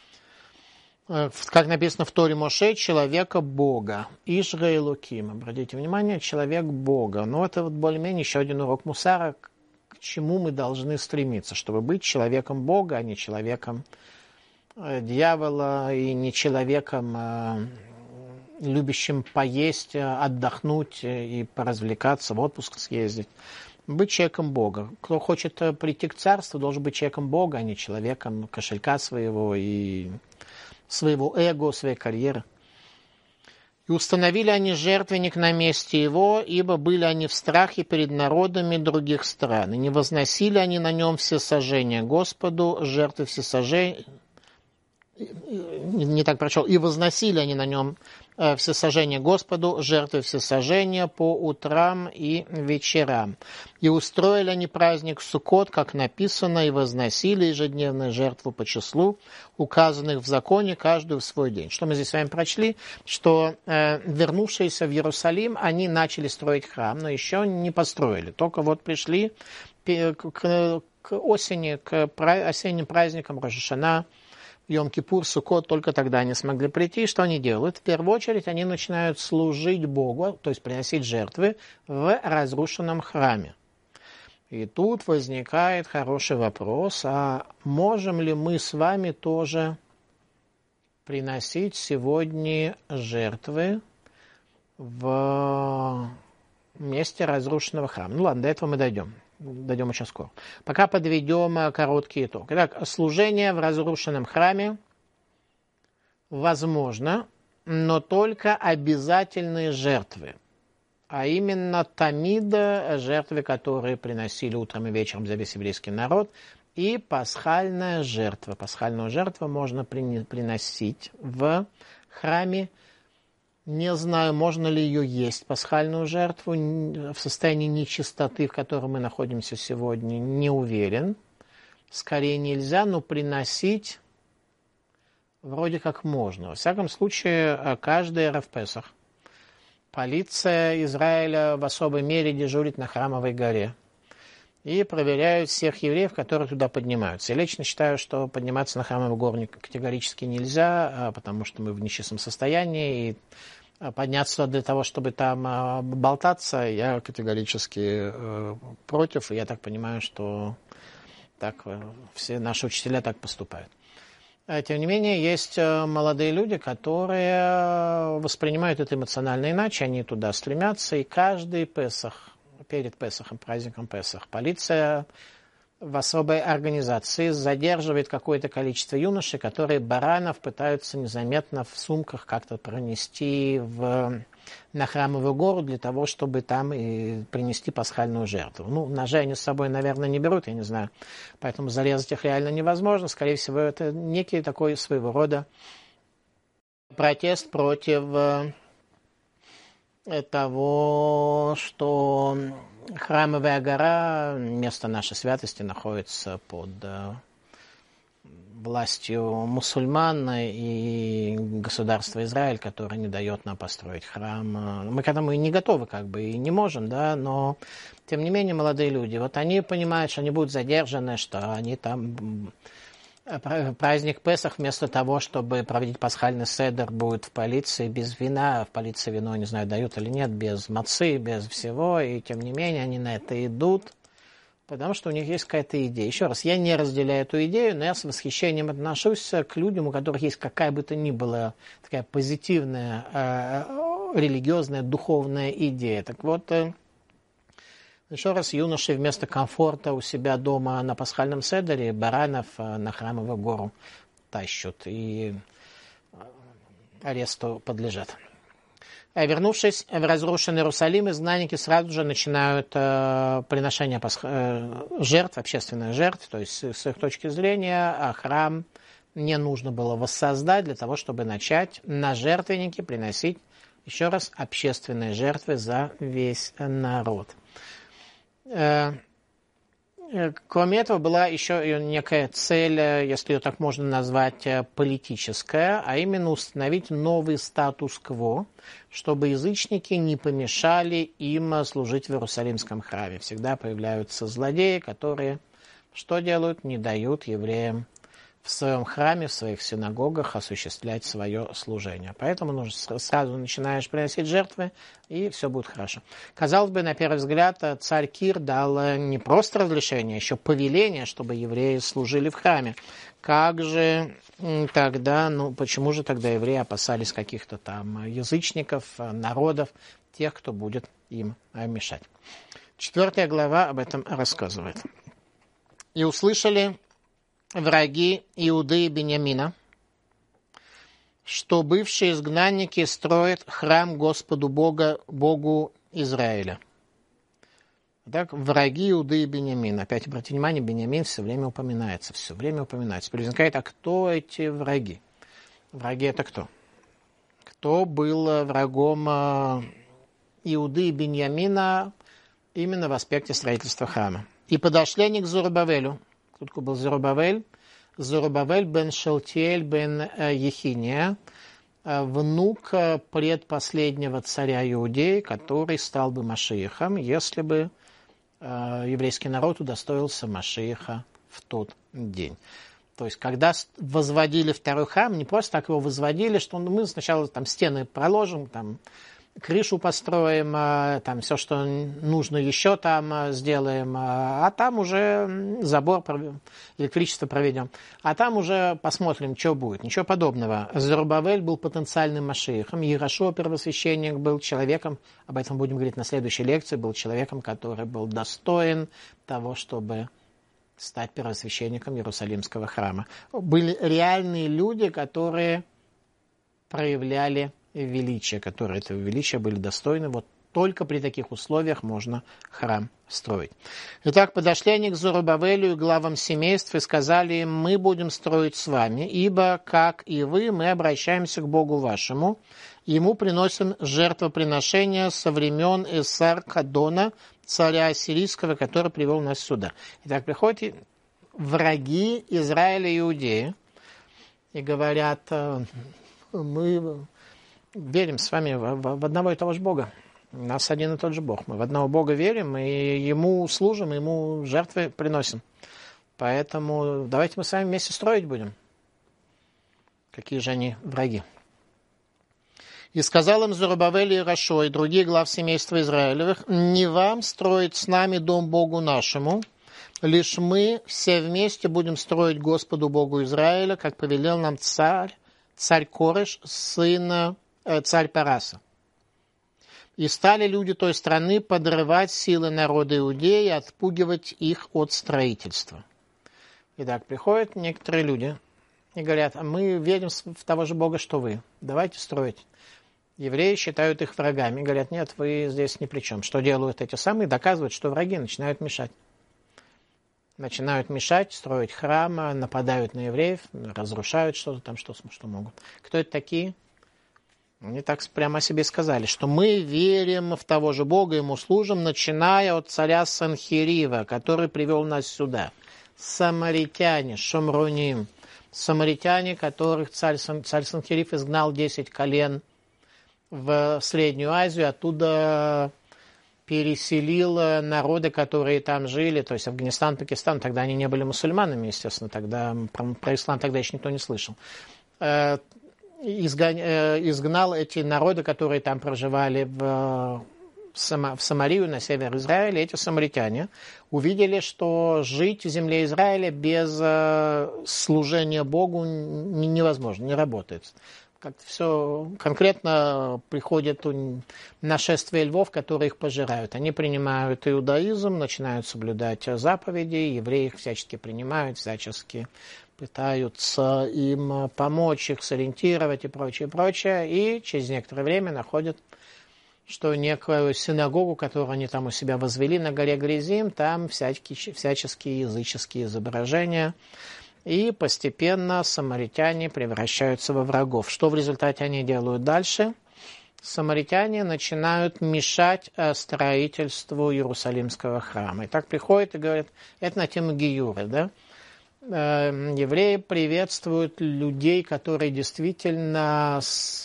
S1: как написано в Торе Моше, человека Бога, Ишра Элоким. Обратите внимание, человек Бога. Но это вот более-менее еще один урок мусара, к чему мы должны стремиться, чтобы быть человеком Бога, а не человеком дьявола и не человеком, любящим поесть, отдохнуть и поразвлекаться, в отпуск съездить. Быть человеком Бога. Кто хочет прийти к царству, должен быть человеком Бога, а не человеком кошелька своего и своего эго, своей карьеры. И установили они жертвенник на месте его, ибо были они в страхе перед народами других стран. И не возносили они на нем всесожжения Господу, жертвы всесожжения, не, не так прочел, и возносили они на нем э, всесожжение Господу, жертвы всесожжения по утрам и вечерам. И устроили они праздник Суккот, как написано, и возносили ежедневную жертву по числу, указанных в законе, каждую в свой день. Что мы здесь с вами прочли? Что э, вернувшиеся в Иерусалим, они начали строить храм, но еще не построили. Только вот пришли к, к, к осени, к осенним праздникам Рош ха-Шана, Йом-Кипур, Суккот, только тогда они смогли прийти. Что они делают? В первую очередь они начинают служить Богу, то есть приносить жертвы в разрушенном храме. И тут возникает хороший вопрос, а можем ли мы с вами тоже приносить сегодня жертвы в месте разрушенного храма? Ну ладно, до этого мы дойдем. Дойдем очень скоро. Пока подведем короткий итог. Итак, служение в разрушенном храме возможно, но только обязательные жертвы. А именно тамида, жертвы, которые приносили утром и вечером за весь еврейский народ, и пасхальная жертва. Пасхальную жертву можно приносить в храме. Не знаю, можно ли ее есть, пасхальную жертву, в состоянии нечистоты, в котором мы находимся сегодня, не уверен. Скорее нельзя, но приносить вроде как можно. Во всяком случае, каждый эрев Песах полиция Израиля в особой мере дежурит на Храмовой горе и проверяют всех евреев, которые туда поднимаются. Я лично считаю, что подниматься на Храмовую гору категорически нельзя, потому что мы в нечистом состоянии, и подняться для того, чтобы там болтаться, я категорически против, и я так понимаю, что так все наши учителя так поступают. Тем не менее, есть молодые люди, которые воспринимают это эмоционально иначе, они туда стремятся, и каждый Песах, перед Песахом, праздником Песах, полиция в особой организации задерживает какое-то количество юношей, которые баранов пытаются незаметно в сумках как-то пронести в, на Храмовую гору для того, чтобы там и принести пасхальную жертву. Ну, ножи они с собой, наверное, не берут, я не знаю, поэтому зарезать их реально невозможно. Скорее всего, это некий такой своего рода протест против того, что Храмовая гора, место нашей святости, находится под властью мусульман и государства Израиль, которое не дает нам построить храм. Мы к этому и не готовы, как бы, и не можем, да, но, тем не менее, молодые люди, вот они понимают, что они будут задержаны, что они там праздник Песах вместо того, чтобы проводить пасхальный седер, будет в полиции без вина. В полиции вино, не знаю, дают или нет, без мацы, без всего. И тем не менее они на это идут, потому что у них есть какая-то идея. Еще раз, я не разделяю эту идею, но я с восхищением отношусь к людям, у которых есть какая бы то ни была такая позитивная, э, религиозная, духовная идея. Так вот, э, еще раз, юноши вместо комфорта у себя дома на пасхальном седере баранов на Храмовую гору тащут и аресту подлежат. Вернувшись в разрушенный Иерусалим, изгнанники сразу же начинают э, приношение пасх... э, жертв, общественных жертв, то есть с их точки зрения храм не нужно было воссоздать для того, чтобы начать на жертвенники приносить, еще раз, общественные жертвы за весь народ. Кроме этого, была еще некая цель, если ее так можно назвать, политическая, а именно установить новый статус-кво, чтобы язычники не помешали им служить в Иерусалимском храме. Всегда появляются злодеи, которые что делают? Не дают евреям в своем храме, в своих синагогах осуществлять свое служение. Поэтому нужно, сразу начинаешь приносить жертвы, и все будет хорошо. Казалось бы, на первый взгляд, царь Кир дал не просто разрешение, а еще повеление, чтобы евреи служили в храме. Как же тогда, ну почему же тогда евреи опасались каких-то там язычников, народов, тех, кто будет им мешать? Четвертая глава об этом рассказывает. «И услышали враги Иуды и Беньямина, что бывшие изгнанники строят храм Господу Бога, Богу Израиля». Так, враги Иуды и Беньямина. Опять обратите внимание, Беньямин все время упоминается, все время упоминается. Возникает, а кто эти враги? Враги это кто? Кто был врагом Иуды и Беньямина именно в аспекте строительства храма? «И подошли они к Зорубавелю». Кто такой был Зорубавель? Зорубавель бен Шалтиэль бен Ехиния, внук предпоследнего царя Иудеи, который стал бы Машиихом, если бы еврейский народ удостоился Машииха в тот день. То есть, когда возводили второй храм, не просто так его возводили, что мы сначала там стены проложим, там крышу построим, там все, что нужно еще там сделаем, а там уже забор, электричество проведем, а там уже посмотрим, что будет. Ничего подобного. Зорубавель был потенциальным Машиихом, Иерошуа, первосвященник, был человеком, об этом будем говорить на следующей лекции, был человеком, который был достоин того, чтобы стать первосвященником Иерусалимского храма. Были реальные люди, которые проявляли величие, которые этого величия были достойны. Вот только при таких условиях можно храм строить. Итак, подошли они к Зорубавелю и главам семейств и сказали им: мы будем строить с вами, ибо, как и вы, мы обращаемся к Богу вашему, ему приносим жертвоприношения со времен Эсар-Кадона, царя ассирийского, который привел нас сюда. Итак, приходят враги Израиля и Иудеи и говорят: мы верим с вами в, в, в одного и того же Бога. У нас один и тот же Бог. Мы в одного Бога верим, и Ему служим, Ему жертвы приносим. Поэтому давайте мы с вами вместе строить будем. Какие же они враги. «И сказал им Зорубавель и Иерошуа и другие глав семейства Израилевых: не вам строить с нами дом Богу нашему, лишь мы все вместе будем строить Господу Богу Израиля, как повелел нам царь, царь Кореш, сын царь Параса. И стали люди той страны подрывать силы народа Иудеи и отпугивать их от строительства». Итак, приходят некоторые люди и говорят: а мы верим в того же Бога, что вы. Давайте строить. Евреи считают их врагами. Говорят: нет, вы здесь ни при чем. Что делают эти самые? Доказывают, что враги начинают мешать. Начинают мешать, строить храм, нападают на евреев, разрушают что-то там, что, что могут. Кто это такие? Они так прямо о себе сказали, что мы верим в того же Бога, ему служим, начиная от царя Санхирива, который привел нас сюда. Самаритяне, шомроним, самаритяне, которых царь, царь Санхирив изгнал десять колен в Среднюю Азию, оттуда переселил народы, которые там жили, то есть Афганистан, Пакистан, тогда они не были мусульманами, естественно, тогда про, про ислам тогда еще никто не слышал. Изгнал эти народы, которые там проживали в, в Самарию, на север Израиля. Эти самаритяне увидели, что жить в земле Израиля без служения Богу невозможно, не работает. Как-то все конкретно приходит нашествие львов, которые их пожирают. Они принимают иудаизм, начинают соблюдать заповеди, евреи их всячески принимают, всячески пытаются им помочь, их сориентировать и прочее, прочее. И через некоторое время находят, что некую синагогу, которую они там у себя возвели на горе Гризим, там всяческие, всяческие языческие изображения. И постепенно самаритяне превращаются во врагов. Что в результате они делают дальше? Самаритяне начинают мешать строительству Иерусалимского храма. И так приходят и говорят, это на тему гиюра, да? Евреи приветствуют людей, которые действительно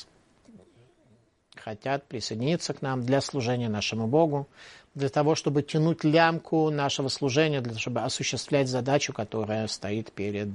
S1: хотят присоединиться к нам для служения нашему Богу, для того, чтобы тянуть лямку нашего служения, для того, чтобы осуществлять задачу, которая стоит перед,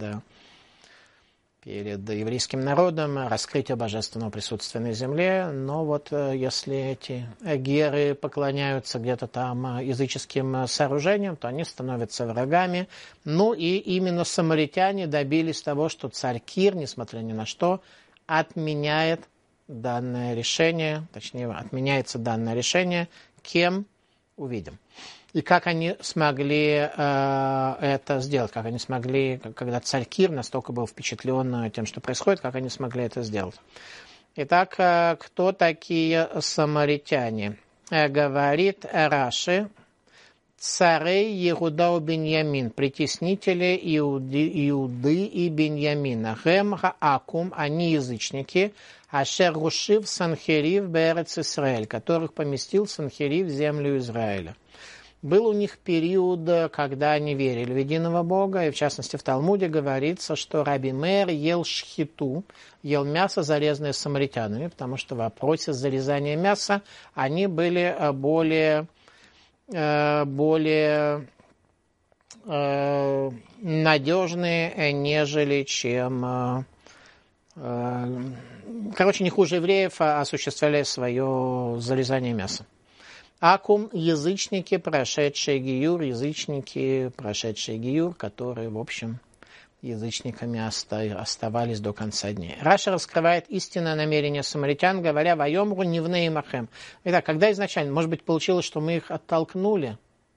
S1: перед еврейским народом, раскрытие божественного присутствия на земле. Но вот если эти геры поклоняются где-то там языческим сооружениям, то они становятся врагами. Ну и именно самаритяне добились того, что царь Кир, несмотря ни на что, отменяет данное решение, точнее, отменяется данное решение. Кем? Увидим. И как они смогли э, это сделать, как они смогли, когда царь Кир настолько был впечатлен тем, что происходит, как они смогли это сделать. Итак, э, кто такие самаритяне? Э, говорит Раши, царей Иуда и Беньямин, притеснители Иуды, Иуды и Беньямина. Гем Акум, они язычники, Ашер Рушив Санхерив Берец Исраэль, которых поместил Санхерив в землю Израиля. Был у них период, когда они верили в единого Бога, и в частности в Талмуде говорится, что Раби Меир ел шхиту, ел мясо, зарезанное самаритянами, потому что в вопросе зарезания мяса они были более, более надежные, нежели чем... Короче, не хуже евреев осуществляли свое зарезание мяса. Акум – язычники, прошедшие гиюр, язычники, прошедшие гиюр, которые, в общем, язычниками оставались до конца дней. Раша раскрывает истинное намерение самаритян, говоря «Вайомру нивней махем». Итак, когда изначально, может быть, получилось, что мы их оттолкнули,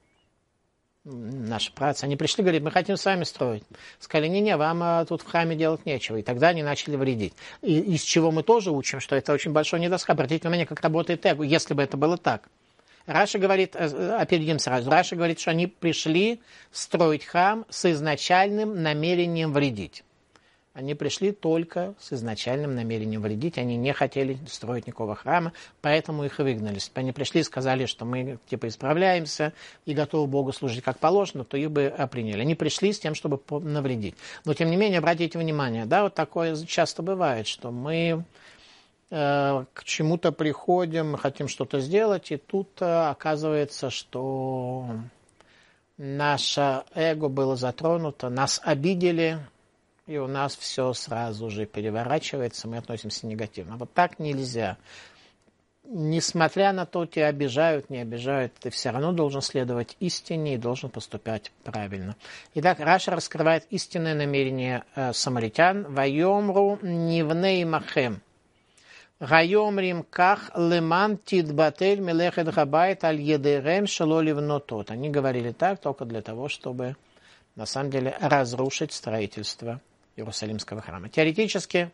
S1: наши праотцы, они пришли, говорят, мы хотим с вами строить. Сказали, не-не, вам а, тут в храме делать нечего. И тогда они начали вредить. И из чего мы тоже учим, что это очень большой недостаток. Обратите внимание, как работает эго, если бы это было так. Раша говорит, опередим сразу, Раша говорит, что они пришли строить храм с изначальным намерением вредить. Они пришли только с изначальным намерением вредить, они не хотели строить никакого храма, поэтому их и выгнали. Если бы они пришли и сказали, что мы типа исправляемся и готовы Богу служить как положено, то их бы приняли. Они пришли с тем, чтобы навредить. Но тем не менее, обратите внимание, да, вот такое часто бывает, что мы э, к чему-то приходим, мы хотим что-то сделать, и тут э, оказывается, что наше эго было затронуто, нас обидели, и у нас все сразу же переворачивается, мы относимся негативно. Вот так нельзя. Несмотря на то, тебя обижают, не обижают, ты все равно должен следовать истине и должен поступать правильно. Итак, Раша раскрывает истинное намерение э, самаритян. «Вайомру нивней махем». «Гайомрим ках леман тидбатель мелехет габайт аль едерем шело ливнотот». Они говорили так только для того, чтобы, на самом деле, разрушить строительство Иерусалимского храма. Теоретически,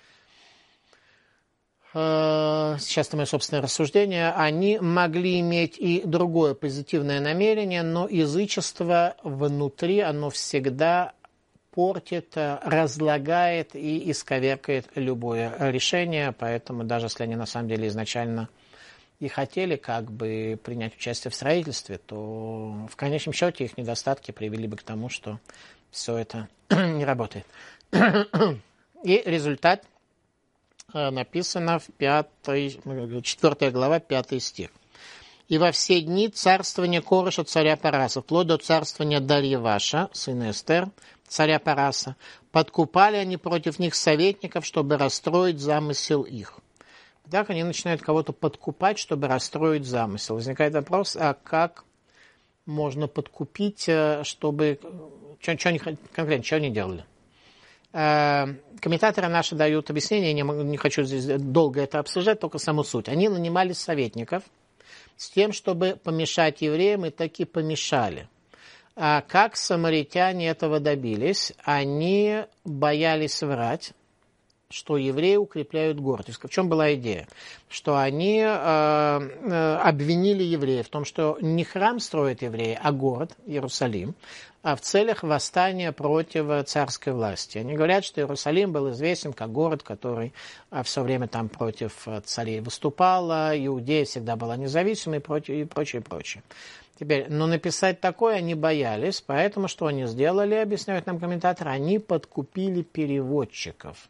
S1: э, сейчас это мое собственное рассуждение, они могли иметь и другое позитивное намерение, но язычество внутри, оно всегда портит, разлагает и исковеркает любое решение, поэтому даже если они на самом деле изначально и хотели как бы принять участие в строительстве, то в конечном счете их недостатки привели бы к тому, что все это не работает. И результат написано в пятой, четвёртая глава, пятый стих. и во все дни царствования Кореша, царя Параса, вплоть до царствования Дарьеваша, сына Эстер, царя Параса, подкупали они против них советников, чтобы расстроить замысел их. Так они начинают кого-то подкупать, чтобы расстроить замысел. Возникает вопрос, а как можно подкупить, чтобы... Что, что они, конкретно, что они делали? Комментаторы наши дают объяснение, я не, не хочу здесь долго это обсуждать, только саму суть. Они нанимали советников с тем, чтобы помешать евреям, и таки помешали. А как самаритяне этого добились? Они боялись врать, что евреи укрепляют город. В чем была идея? Что они э, э, обвинили евреев в том, что не храм строят евреи, а город, Иерусалим, а в целях восстания против царской власти. Они говорят, что Иерусалим был известен как город, который все время там против царей выступал, Иудея всегда была независимой и прочее, и прочее, и прочее. Теперь, но написать такое они боялись, поэтому что они сделали, объясняют нам комментаторы, они подкупили переводчиков.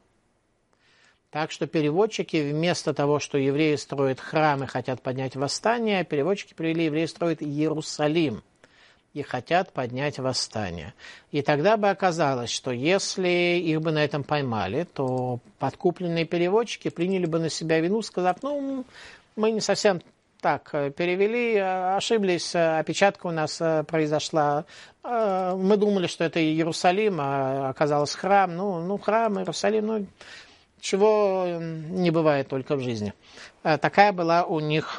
S1: Так что переводчики вместо того, что евреи строят храм и хотят поднять восстание, переводчики привели, евреи строят Иерусалим и хотят поднять восстание. И тогда бы оказалось, что если их бы на этом поймали, то подкупленные переводчики приняли бы на себя вину, сказав, ну, мы не совсем так перевели, ошиблись, опечатка у нас произошла. Мы думали, что это Иерусалим, а оказалось храм. Ну, ну храм, Иерусалим, ну, чего не бывает только в жизни. Такая была у них,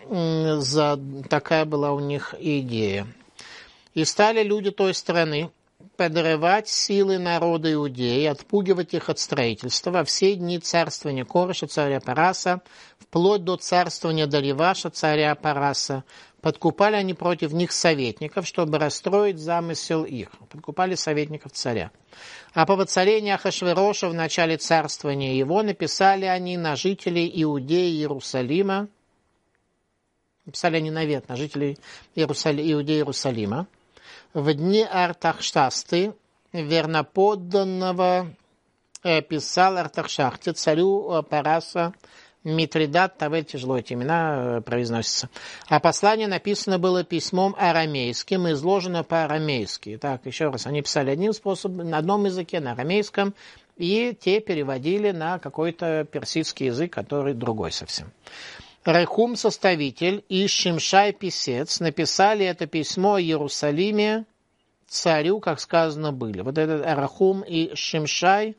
S1: такая была у них идея. И стали люди той страны подрывать силы народа Иудеи, отпугивать их от строительства во все дни царствования Кореша, царя Параса, вплоть до царствования Дарьеваша, царя Параса. Подкупали они против них советников, чтобы расстроить замысел их. Подкупали советников царя. А по воцарению Ахашвероша в начале царствования его написали они на жителей Иудеи и Иерусалима, написали они навет на жителей Иерусали... Иудеи и Иерусалима, в дни Артахшасты, верноподданного, писал Артахшахте, царю Параса, Митридат, Тавель, тяжело эти имена произносятся. А послание написано было письмом арамейским, изложено по-арамейски. Так, еще раз, они писали одним способом, на одном языке, на арамейском, и те переводили на какой-то персидский язык, который другой совсем. Рехум, составитель, и Шимшай, писец, написали это письмо о Иерусалиме царю, как сказано, были. Вот этот Рехум и Шимшай,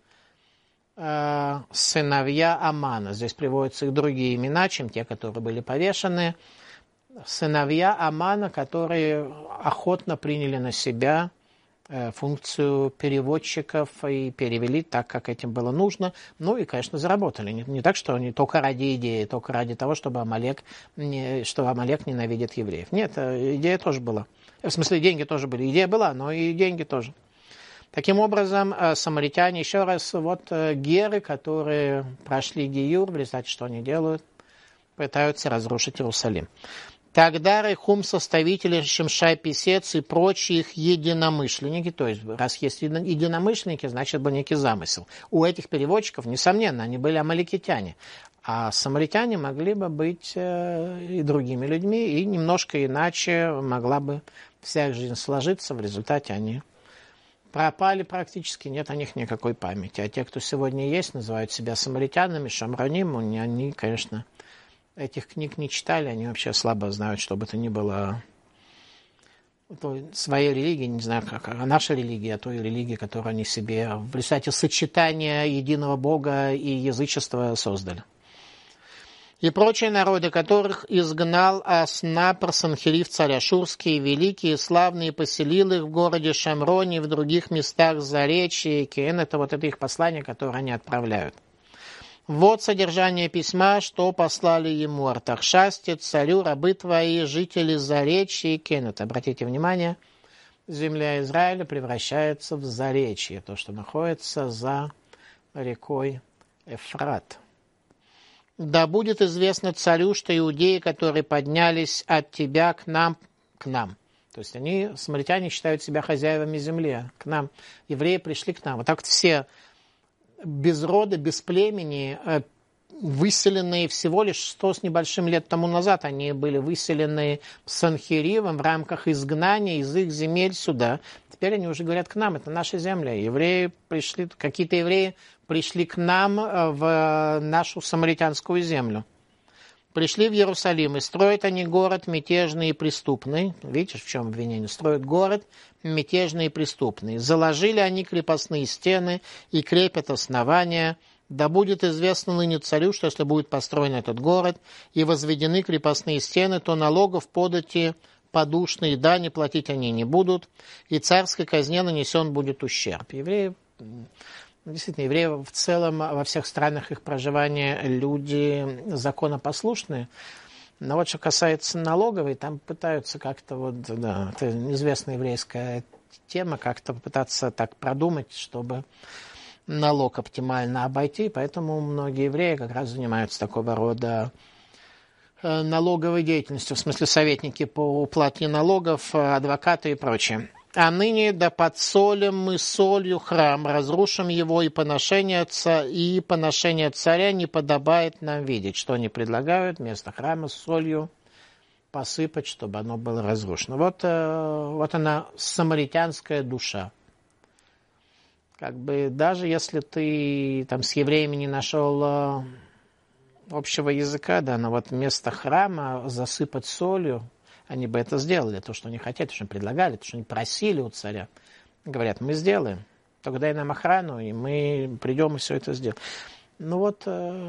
S1: э, сыновья Амана. Здесь приводятся их другие имена, чем те, которые были повешены. Сыновья Амана, которые охотно приняли на себя функцию переводчиков и перевели так, как этим было нужно. Ну и, конечно, заработали. Не, не так, что они только ради идеи, только ради того, чтобы Амалек, не, что Амалек ненавидит евреев. Нет, идея тоже была. В смысле, деньги тоже были. Идея была, но и деньги тоже. Таким образом, самаритяне, еще раз, вот геры, которые прошли гиюр, в результате что они делают? Пытаются разрушить Иерусалим. Тогда Рехум, составители, Шимшай, писец и прочие их единомышленники, то есть раз есть единомышленники, значит был некий замысел. У этих переводчиков, несомненно, они были амаликитяне, а самаритяне могли бы быть э, и другими людьми, и немножко иначе могла бы вся их жизнь сложиться, в результате они пропали практически, нет о них никакой памяти. А те, кто сегодня есть, называют себя самаритянами, шамраним, они, конечно... Этих книг не читали, они вообще слабо знают, что бы то ни было своей религии, не знаю, как а наша религия, а той религии, которую они себе в результате сочетания единого Бога и язычества создали. И прочие народы, которых изгнал Аснапр, Санхериф, царь Ашурский, великие, славные, поселил их в городе Шамроне и в других местах Заречья и Кен. Это вот это их послание, которое они отправляют. Вот содержание письма, что послали ему Артахшасте, царю, рабы твои, жители Заречья и Кенет. Обратите внимание, земля Израиля превращается в Заречье, то, что находится за рекой Эфрат. Да будет известно царю, что иудеи, которые поднялись от тебя к нам, к нам. То есть они, самаритяне, считают себя хозяевами земли, к нам. Евреи пришли к нам. Вот так вот все... без рода, без племени выселенные всего лишь сто с небольшим лет тому назад. Они были выселены Санхиривом в рамках изгнания из их земель сюда. Теперь они уже говорят к нам, это наша земля. Евреи пришли, какие-то евреи пришли к нам в нашу самаритянскую землю. Пришли в Иерусалим, и строят они город мятежный и преступный. Видите, в чем обвинение? Строят город мятежный и преступный. Заложили они крепостные стены и крепят основания. Да будет известно ныне царю, что если будет построен этот город и возведены крепостные стены, то налогов, подати, подушные дани платить они не будут, и царской казне нанесен будет ущерб. Евреи... Действительно, евреи в целом во всех странах их проживания люди законопослушные. Но вот что касается налоговой, там пытаются как-то, вот, да, это известная еврейская тема, как-то попытаться так продумать, чтобы налог оптимально обойти. Поэтому многие евреи как раз занимаются такого рода налоговой деятельностью, в смысле советники по уплате налогов, адвокаты и прочее. А ныне да подсолим мы солью храм, разрушим его, и поношение, и поношение царя не подобает нам видеть. Что они предлагают? Вместо храма с солью посыпать, чтобы оно было разрушено. Вот, вот она, самаритянская душа. Как бы даже если ты там с евреями не нашел общего языка, да, но вот вместо храма засыпать солью, они бы это сделали, то, что они хотят, то, что они предлагали, то, что они просили у царя. Говорят, мы сделаем, только дай нам охрану, и мы придем и все это сделаем. Ну вот,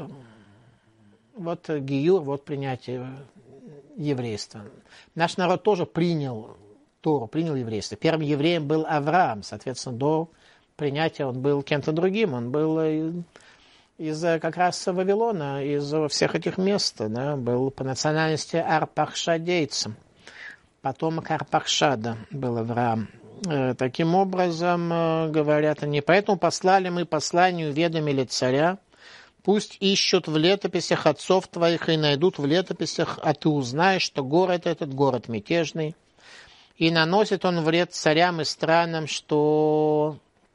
S1: вот гиюр, вот принятие еврейства. Наш народ тоже принял Тору, принял еврейство. Первым евреем был Авраам, соответственно, до принятия он был кем-то другим, он был из как раз Вавилона, из всех этих мест, да, был по национальности арпахшадейцем. Потомок Арпахшада был Авраам. Таким образом, говорят они, поэтому послали мы послание, уведомили царя, пусть ищут в летописях отцов твоих и найдут в летописях, а ты узнаешь, что город этот город мятежный, и наносит он вред царям и странам, что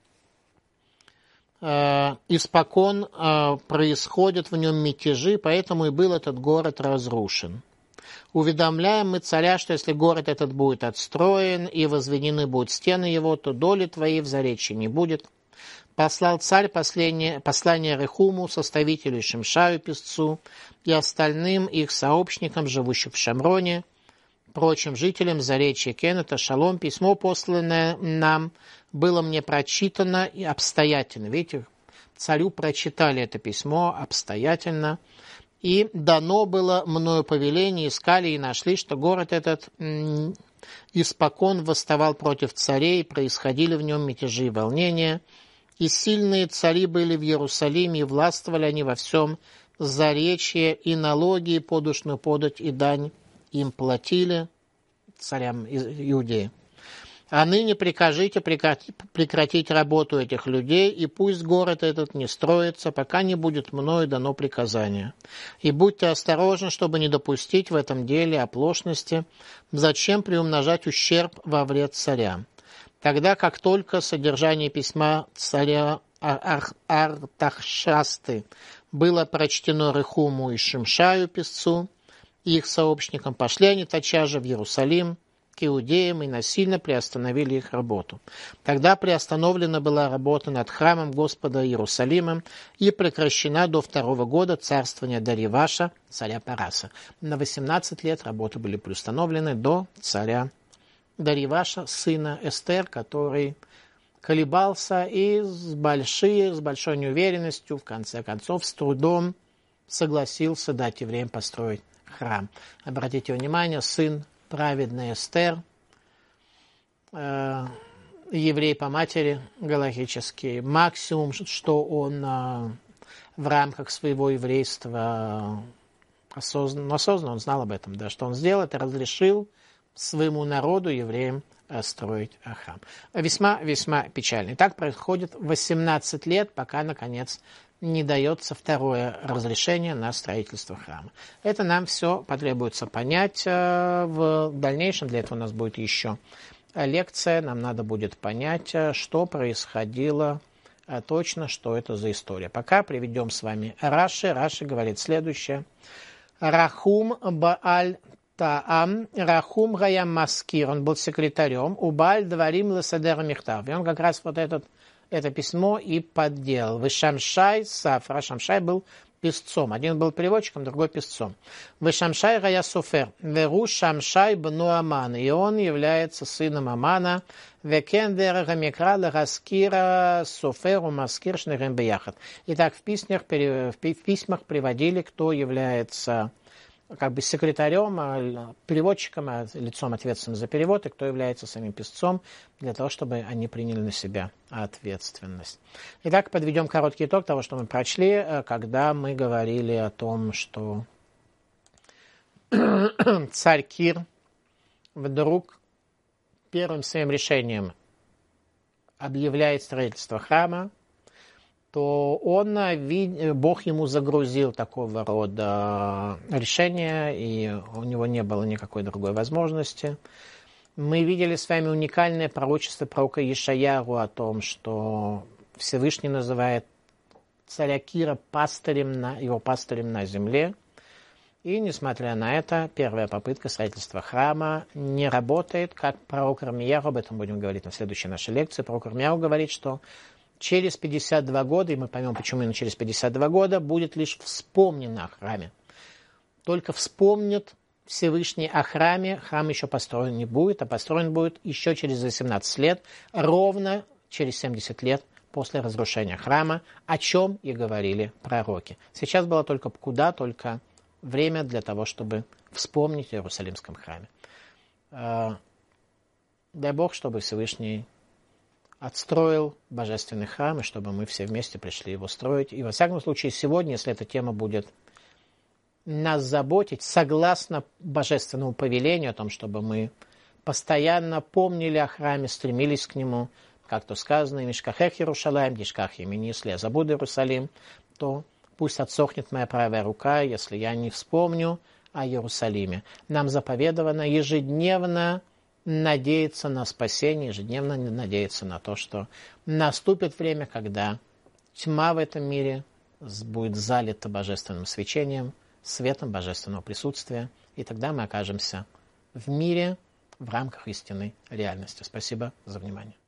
S1: э, испокон э, происходят в нем мятежи, поэтому и был этот город разрушен. Уведомляем мы царя, что если город этот будет отстроен и возведены будут стены его, то доли твоей в заречье не будет. Послал царь послание, послание Рехуму, составителю Шимшаю, писцу, и остальным их сообщникам, живущим в Шамроне, прочим жителям заречья Кенета, Шалом, письмо, посланное нам, было мне прочитано и обстоятельно. Видите, царю прочитали это письмо обстоятельно, и дано было мною повеление, искали и нашли, что город этот м- испокон восставал против царей, происходили в нем мятежи и волнения, и сильные цари были в Иерусалиме, и властвовали они во всем заречье, и налоги, и подушную подать, и дань им платили, царям Иудеи. А ныне прикажите прекратить работу этих людей, и пусть город этот не строится, пока не будет мною дано приказание. И будьте осторожны, чтобы не допустить в этом деле оплошности, зачем приумножать ущерб во вред царя. Тогда, как только содержание письма царя Артахшасты было прочтено Рехуму и Шимшаю, писцу, и их сообщникам, пошли они тотчас же в Иерусалим, к иудеям, и насильно приостановили их работу. Тогда приостановлена была работа над храмом Господа Иерусалимом и прекращена до второго года царствования Дарьяваша, царя Параса. На восемнадцать лет работы были приостановлены до царя Дарьяваша, сына Эстер, который колебался и с, большой, с большой неуверенностью, в конце концов, с трудом согласился дать евреям построить храм. Обратите внимание, сын праведный Эстер, э, еврей по матери галахический, максимум, что он э, в рамках своего еврейства осознанно, осознанно он знал об этом, да, что он сделал, это разрешил своему народу, евреям, э, строить храм. Весьма, весьма печально. И так происходит восемнадцать лет, пока, наконец, не дается второе разрешение на строительство храма. Это нам все потребуется понять в дальнейшем. Для этого у нас будет еще лекция. Нам надо будет понять, что происходило а, точно, что это за история. Пока приведем с вами Раши. Раши говорит следующее. Рахум Бааль Таам, Рахум Гаям Маскир, он был секретарем, у Бааль Дварим Лесадер Михтав. И он как раз вот этот, это письмо и подделал. Вышамшай Сафра, Шамшай был писцом. Один был переводчиком, другой писцом. Вышамшай Гая Суфер, Веру Шамшай Бну Аман. И он является сыном Амана. Векен Дерага Микра Легаскира Суферу Маскир Шнерем Бияхат. Итак, в письмах, в письмах приводили, кто является как бы секретарем, переводчиком, лицом ответственным за перевод, и кто является самим писцом, для того, чтобы они приняли на себя ответственность. Итак, подведем короткий итог того, что мы прочли, когда мы говорили о том, что царь Кир вдруг первым своим решением объявляет строительство храма, то он, Бог ему загрузил такого рода решения, и у него не было никакой другой возможности. Мы видели с вами уникальное пророчество пророка Ишаяру о том, что Всевышний называет царя Кира пастырем на, его пастырем на земле. И, несмотря на это, первая попытка строительства храма не работает, как пророк Ирмияу, об этом будем говорить на следующей нашей лекции. Пророк Ирмияу говорит, что через пятьдесят два года, и мы поймем, почему именно через пятьдесят два года, будет лишь вспомнено о храме. Только вспомнит Всевышний о храме, храм еще построен не будет, а построен будет еще через восемнадцать лет, ровно через семьдесят лет после разрушения храма, о чем и говорили пророки. Сейчас было только куда, только время для того, чтобы вспомнить о Иерусалимском храме. Дай Бог, чтобы Всевышний отстроил божественный храм, и чтобы мы все вместе пришли его строить. И во всяком случае сегодня, если эта тема будет нас заботить, согласно божественному повелению о том, чтобы мы постоянно помнили о храме, стремились к нему, как то сказано, «Мишкахех Иерушалаим, дишках емини», если я забуду Иерусалим, то пусть отсохнет моя правая рука, если я не вспомню о Иерусалиме. Нам заповедовано ежедневно надеяться на спасение, ежедневно надеяться на то, что наступит время, когда тьма в этом мире будет залита божественным свечением, светом божественного присутствия, и тогда мы окажемся в мире в рамках истинной реальности. Спасибо за внимание.